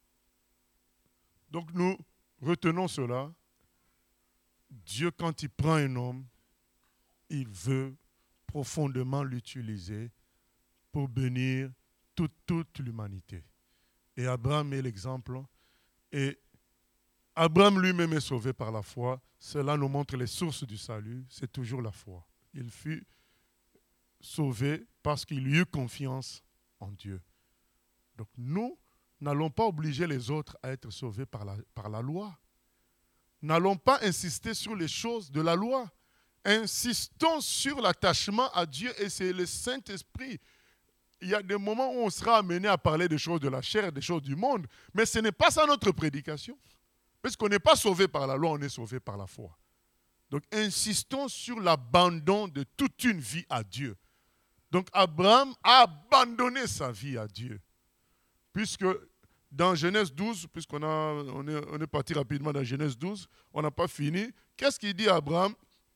Donc nous retenons cela. Dieu, quand il prend un homme, il veut profondément l'utiliser pour bénir toute, toute l'humanité. Et Abraham est l'exemple. Et Abraham lui-même est sauvé par la foi. Cela nous montre les sources du salut. C'est toujours la foi. Il fut sauvé parce qu'il eut confiance en Dieu. Donc nous n'allons pas obliger les autres à être sauvés par la, par la loi. N'allons pas insister sur les choses de la loi. Insistons sur l'attachement à Dieu et c'est le Saint-Esprit. Il y a des moments où on sera amené à parler des choses de la chair et des choses du monde, mais ce n'est pas ça notre prédication. Parce qu'on n'est pas sauvé par la loi, on est sauvé par la foi. Donc insistons sur l'abandon de toute une vie à Dieu. Donc Abraham a abandonné sa vie à Dieu. Puisque dans Genèse douze, puisqu'on a, on est, on est parti rapidement dans Genèse douze, on n'a pas fini. Qu'est-ce qu'il dit à Abraham?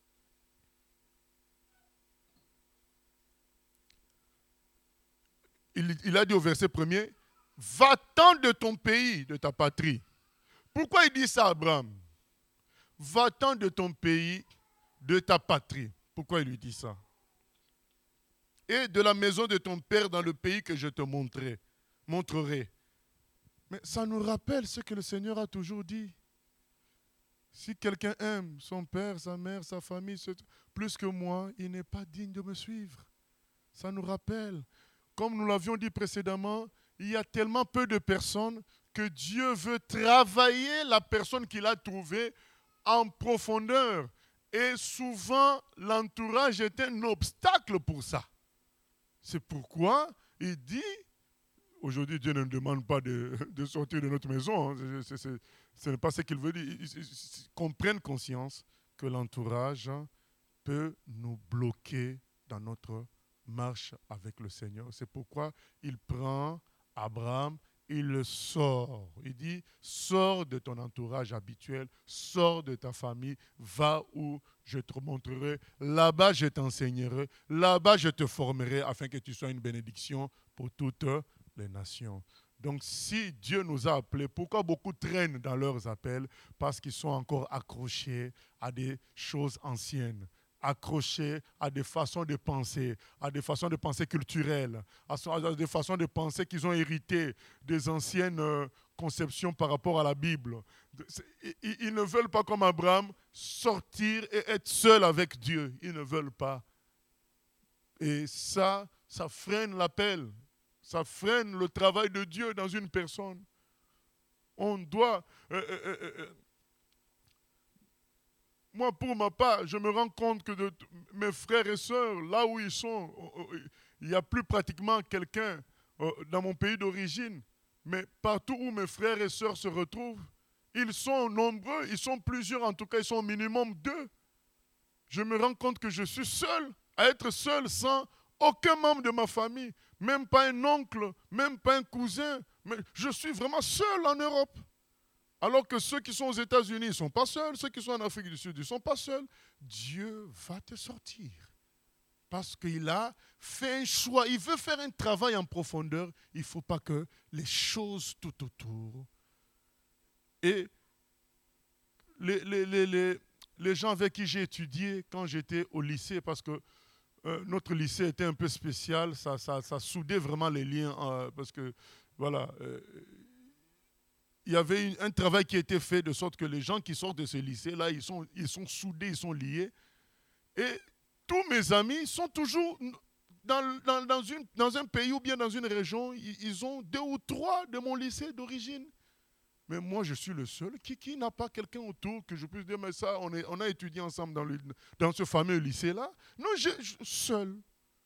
Il, il a dit au verset premier, « Va-t'en de ton pays, de ta patrie. » Pourquoi il dit ça à Abraham? « Va-t'en de ton pays, de ta patrie. » Pourquoi il lui dit ça? « Et de la maison de ton père dans le pays que je te montrerai. montrerai. » Mais ça nous rappelle ce que le Seigneur a toujours dit. Si quelqu'un aime son père, sa mère, sa famille, plus que moi, il n'est pas digne de me suivre. Ça nous rappelle. Comme nous l'avions dit précédemment, il y a tellement peu de personnes que Dieu veut travailler la personne qu'il a trouvée en profondeur. Et souvent, l'entourage est un obstacle pour ça. C'est pourquoi il dit aujourd'hui, Dieu ne nous demande pas de, de sortir de notre maison. Hein. C'est, c'est, ce n'est pas ce qu'il veut dire. Qu'on prenne conscience que l'entourage peut nous bloquer dans notre marche avec le Seigneur. C'est pourquoi il prend Abraham, il le sort. Il dit, sors de ton entourage habituel, sors de ta famille, va où je te montrerai. Là-bas, je t'enseignerai. Là-bas, je te formerai afin que tu sois une bénédiction pour toutes les nations. Donc, si Dieu nous a appelés, pourquoi beaucoup traînent dans leurs appels? Parce qu'ils sont encore accrochés à des choses anciennes, accrochés à des façons de penser, à des façons de penser culturelles, à des façons de penser qu'ils ont hérité des anciennes euh, conceptions par rapport à la Bible. Ils, ils ne veulent pas, comme Abraham, sortir et être seuls avec Dieu. Ils ne veulent pas. Et ça, ça freine l'appel. Ça freine le travail de Dieu dans une personne. On doit... Euh, euh, euh, euh, moi, pour ma part, je me rends compte que de, mes frères et sœurs, là où ils sont, il n'y a plus pratiquement quelqu'un euh, dans mon pays d'origine. Mais partout où mes frères et sœurs se retrouvent, ils sont nombreux, ils sont plusieurs, en tout cas, ils sont au minimum deux. Je me rends compte que je suis seul, à être seul sans aucun membre de ma famille, même pas un oncle, même pas un cousin. Mais je suis vraiment seul en Europe. Alors que ceux qui sont aux États-Unis, ils ne sont pas seuls. Ceux qui sont en Afrique du Sud, ils ne sont pas seuls. Dieu va te sortir. Parce qu'il a fait un choix. Il veut faire un travail en profondeur. Il ne faut pas que les choses tout autour. Et les, les, les, les, les gens avec qui j'ai étudié quand j'étais au lycée, parce que euh, notre lycée était un peu spécial, ça, ça, ça soudait vraiment les liens. Euh, parce que, voilà... Euh, il y avait une, un travail qui a été fait de sorte que les gens qui sortent de ce lycée-là, ils sont, ils sont soudés, ils sont liés. Et tous mes amis sont toujours dans, dans, dans, une, dans un pays ou bien dans une région, ils, ils ont deux ou trois de mon lycée d'origine. Mais moi, je suis le seul qui, qui n'a pas quelqu'un autour que je puisse dire, mais ça, on, est, on a étudié ensemble dans, le, dans ce fameux lycée-là. Non, je, je, seul.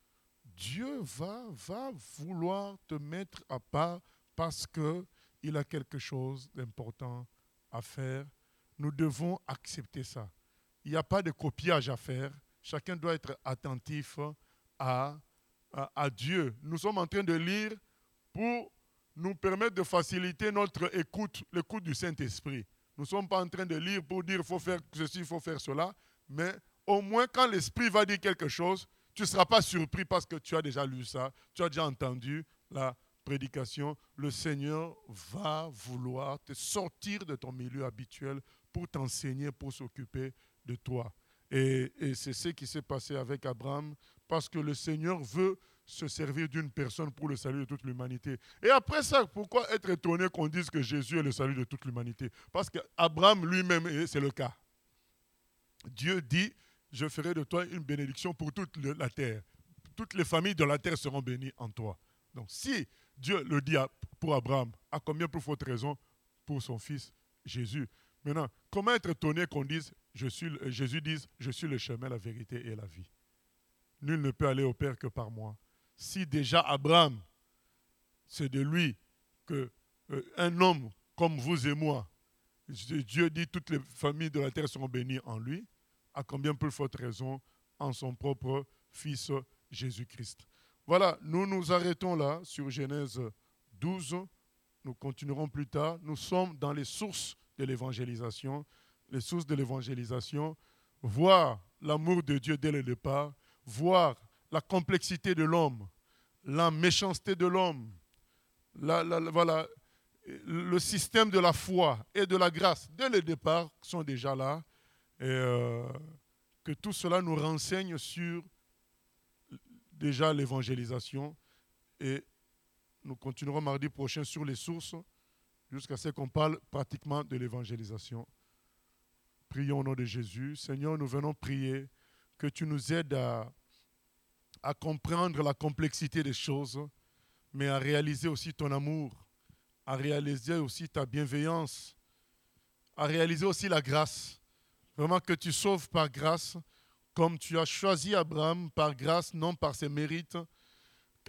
Dieu va, va vouloir te mettre à part parce que il a quelque chose d'important à faire. Nous devons accepter ça. Il n'y a pas de copiage à faire. Chacun doit être attentif à, à, à Dieu. Nous sommes en train de lire pour nous permettre de faciliter notre écoute, l'écoute du Saint-Esprit. Nous ne sommes pas en train de lire pour dire il faut faire ceci, il faut faire cela. Mais au moins quand l'Esprit va dire quelque chose, tu ne seras pas surpris parce que tu as déjà lu ça, tu as déjà entendu la prédication, le Seigneur va vouloir te sortir de ton milieu habituel pour t'enseigner, pour s'occuper de toi. Et, et c'est ce qui s'est passé avec Abraham, parce que le Seigneur veut se servir d'une personne pour le salut de toute l'humanité. Et après ça, pourquoi être étonné qu'on dise que Jésus est le salut de toute l'humanité? Parce qu'Abraham lui-même, c'est le cas. Dieu dit, je ferai de toi une bénédiction pour toute la terre. Toutes les familles de la terre seront bénies en toi. Donc si Dieu le dit pour Abraham, à combien plus forte raison pour son fils Jésus? Maintenant, comment être étonné qu'on dise, je suis, Jésus dise, je suis le chemin, la vérité et la vie. Nul ne peut aller au Père que par moi. Si déjà Abraham, c'est de lui que euh, un homme comme vous et moi, Dieu dit toutes les familles de la terre seront bénies en lui, à combien plus forte raison en son propre fils Jésus-Christ. Voilà, nous nous arrêtons là sur Genèse douze. Nous continuerons plus tard. Nous sommes dans les sources de l'évangélisation. Les sources de l'évangélisation, voir l'amour de Dieu dès le départ, voir la complexité de l'homme, la méchanceté de l'homme, la, la, voilà, le système de la foi et de la grâce dès le départ sont déjà là. Et euh, que tout cela nous renseigne sur déjà l'évangélisation, et nous continuerons mardi prochain sur les sources jusqu'à ce qu'on parle pratiquement de l'évangélisation. Prions au nom de Jésus. Seigneur, nous venons prier que tu nous aides à, à comprendre la complexité des choses, mais à réaliser aussi ton amour, à réaliser aussi ta bienveillance, à réaliser aussi la grâce. Vraiment que tu sauves par grâce, comme tu as choisi Abraham par grâce, non par ses mérites.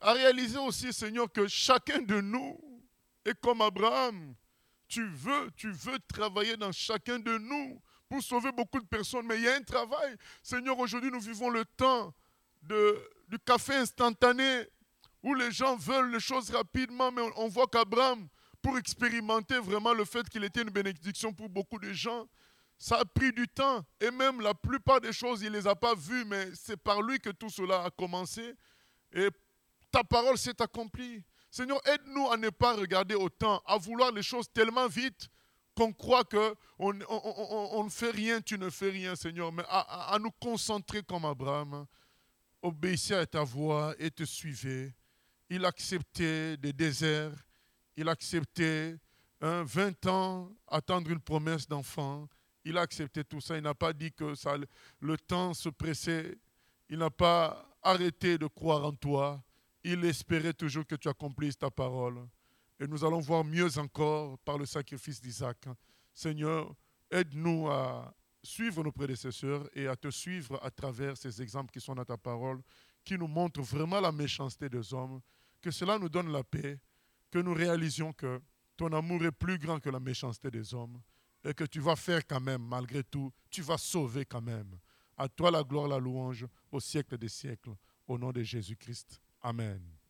à réaliser aussi, Seigneur, que chacun de nous est comme Abraham. Tu veux, tu veux travailler dans chacun de nous pour sauver beaucoup de personnes, mais il y a un travail. Seigneur, aujourd'hui, nous vivons le temps de, du café instantané, où les gens veulent les choses rapidement, mais on, on voit qu'Abraham, pour expérimenter vraiment le fait qu'il était une bénédiction pour beaucoup de gens, ça a pris du temps. Et même la plupart des choses, il ne les a pas vues, mais c'est par lui que tout cela a commencé. Et ta parole s'est accomplie. Seigneur, aide-nous à ne pas regarder au temps, à vouloir les choses tellement vite qu'on croit qu'on on, on, on, on ne fait rien, tu ne fais rien, Seigneur, mais à, à, à nous concentrer comme Abraham, obéissez à ta voix et te suivez. Il acceptait des déserts, il acceptait hein, vingt ans, attendre une promesse d'enfant, il a accepté tout ça, il n'a pas dit que ça, le temps se pressait, il n'a pas arrêté de croire en toi. Il espérait toujours que tu accomplisses ta parole. Et nous allons voir mieux encore par le sacrifice d'Isaac. Seigneur, aide-nous à suivre nos prédécesseurs et à te suivre à travers ces exemples qui sont dans ta parole, qui nous montrent vraiment la méchanceté des hommes. Que cela nous donne la paix, que nous réalisions que ton amour est plus grand que la méchanceté des hommes et que tu vas faire quand même, malgré tout, tu vas sauver quand même. À toi la gloire, la louange, au siècle des siècles, au nom de Jésus-Christ. Amen.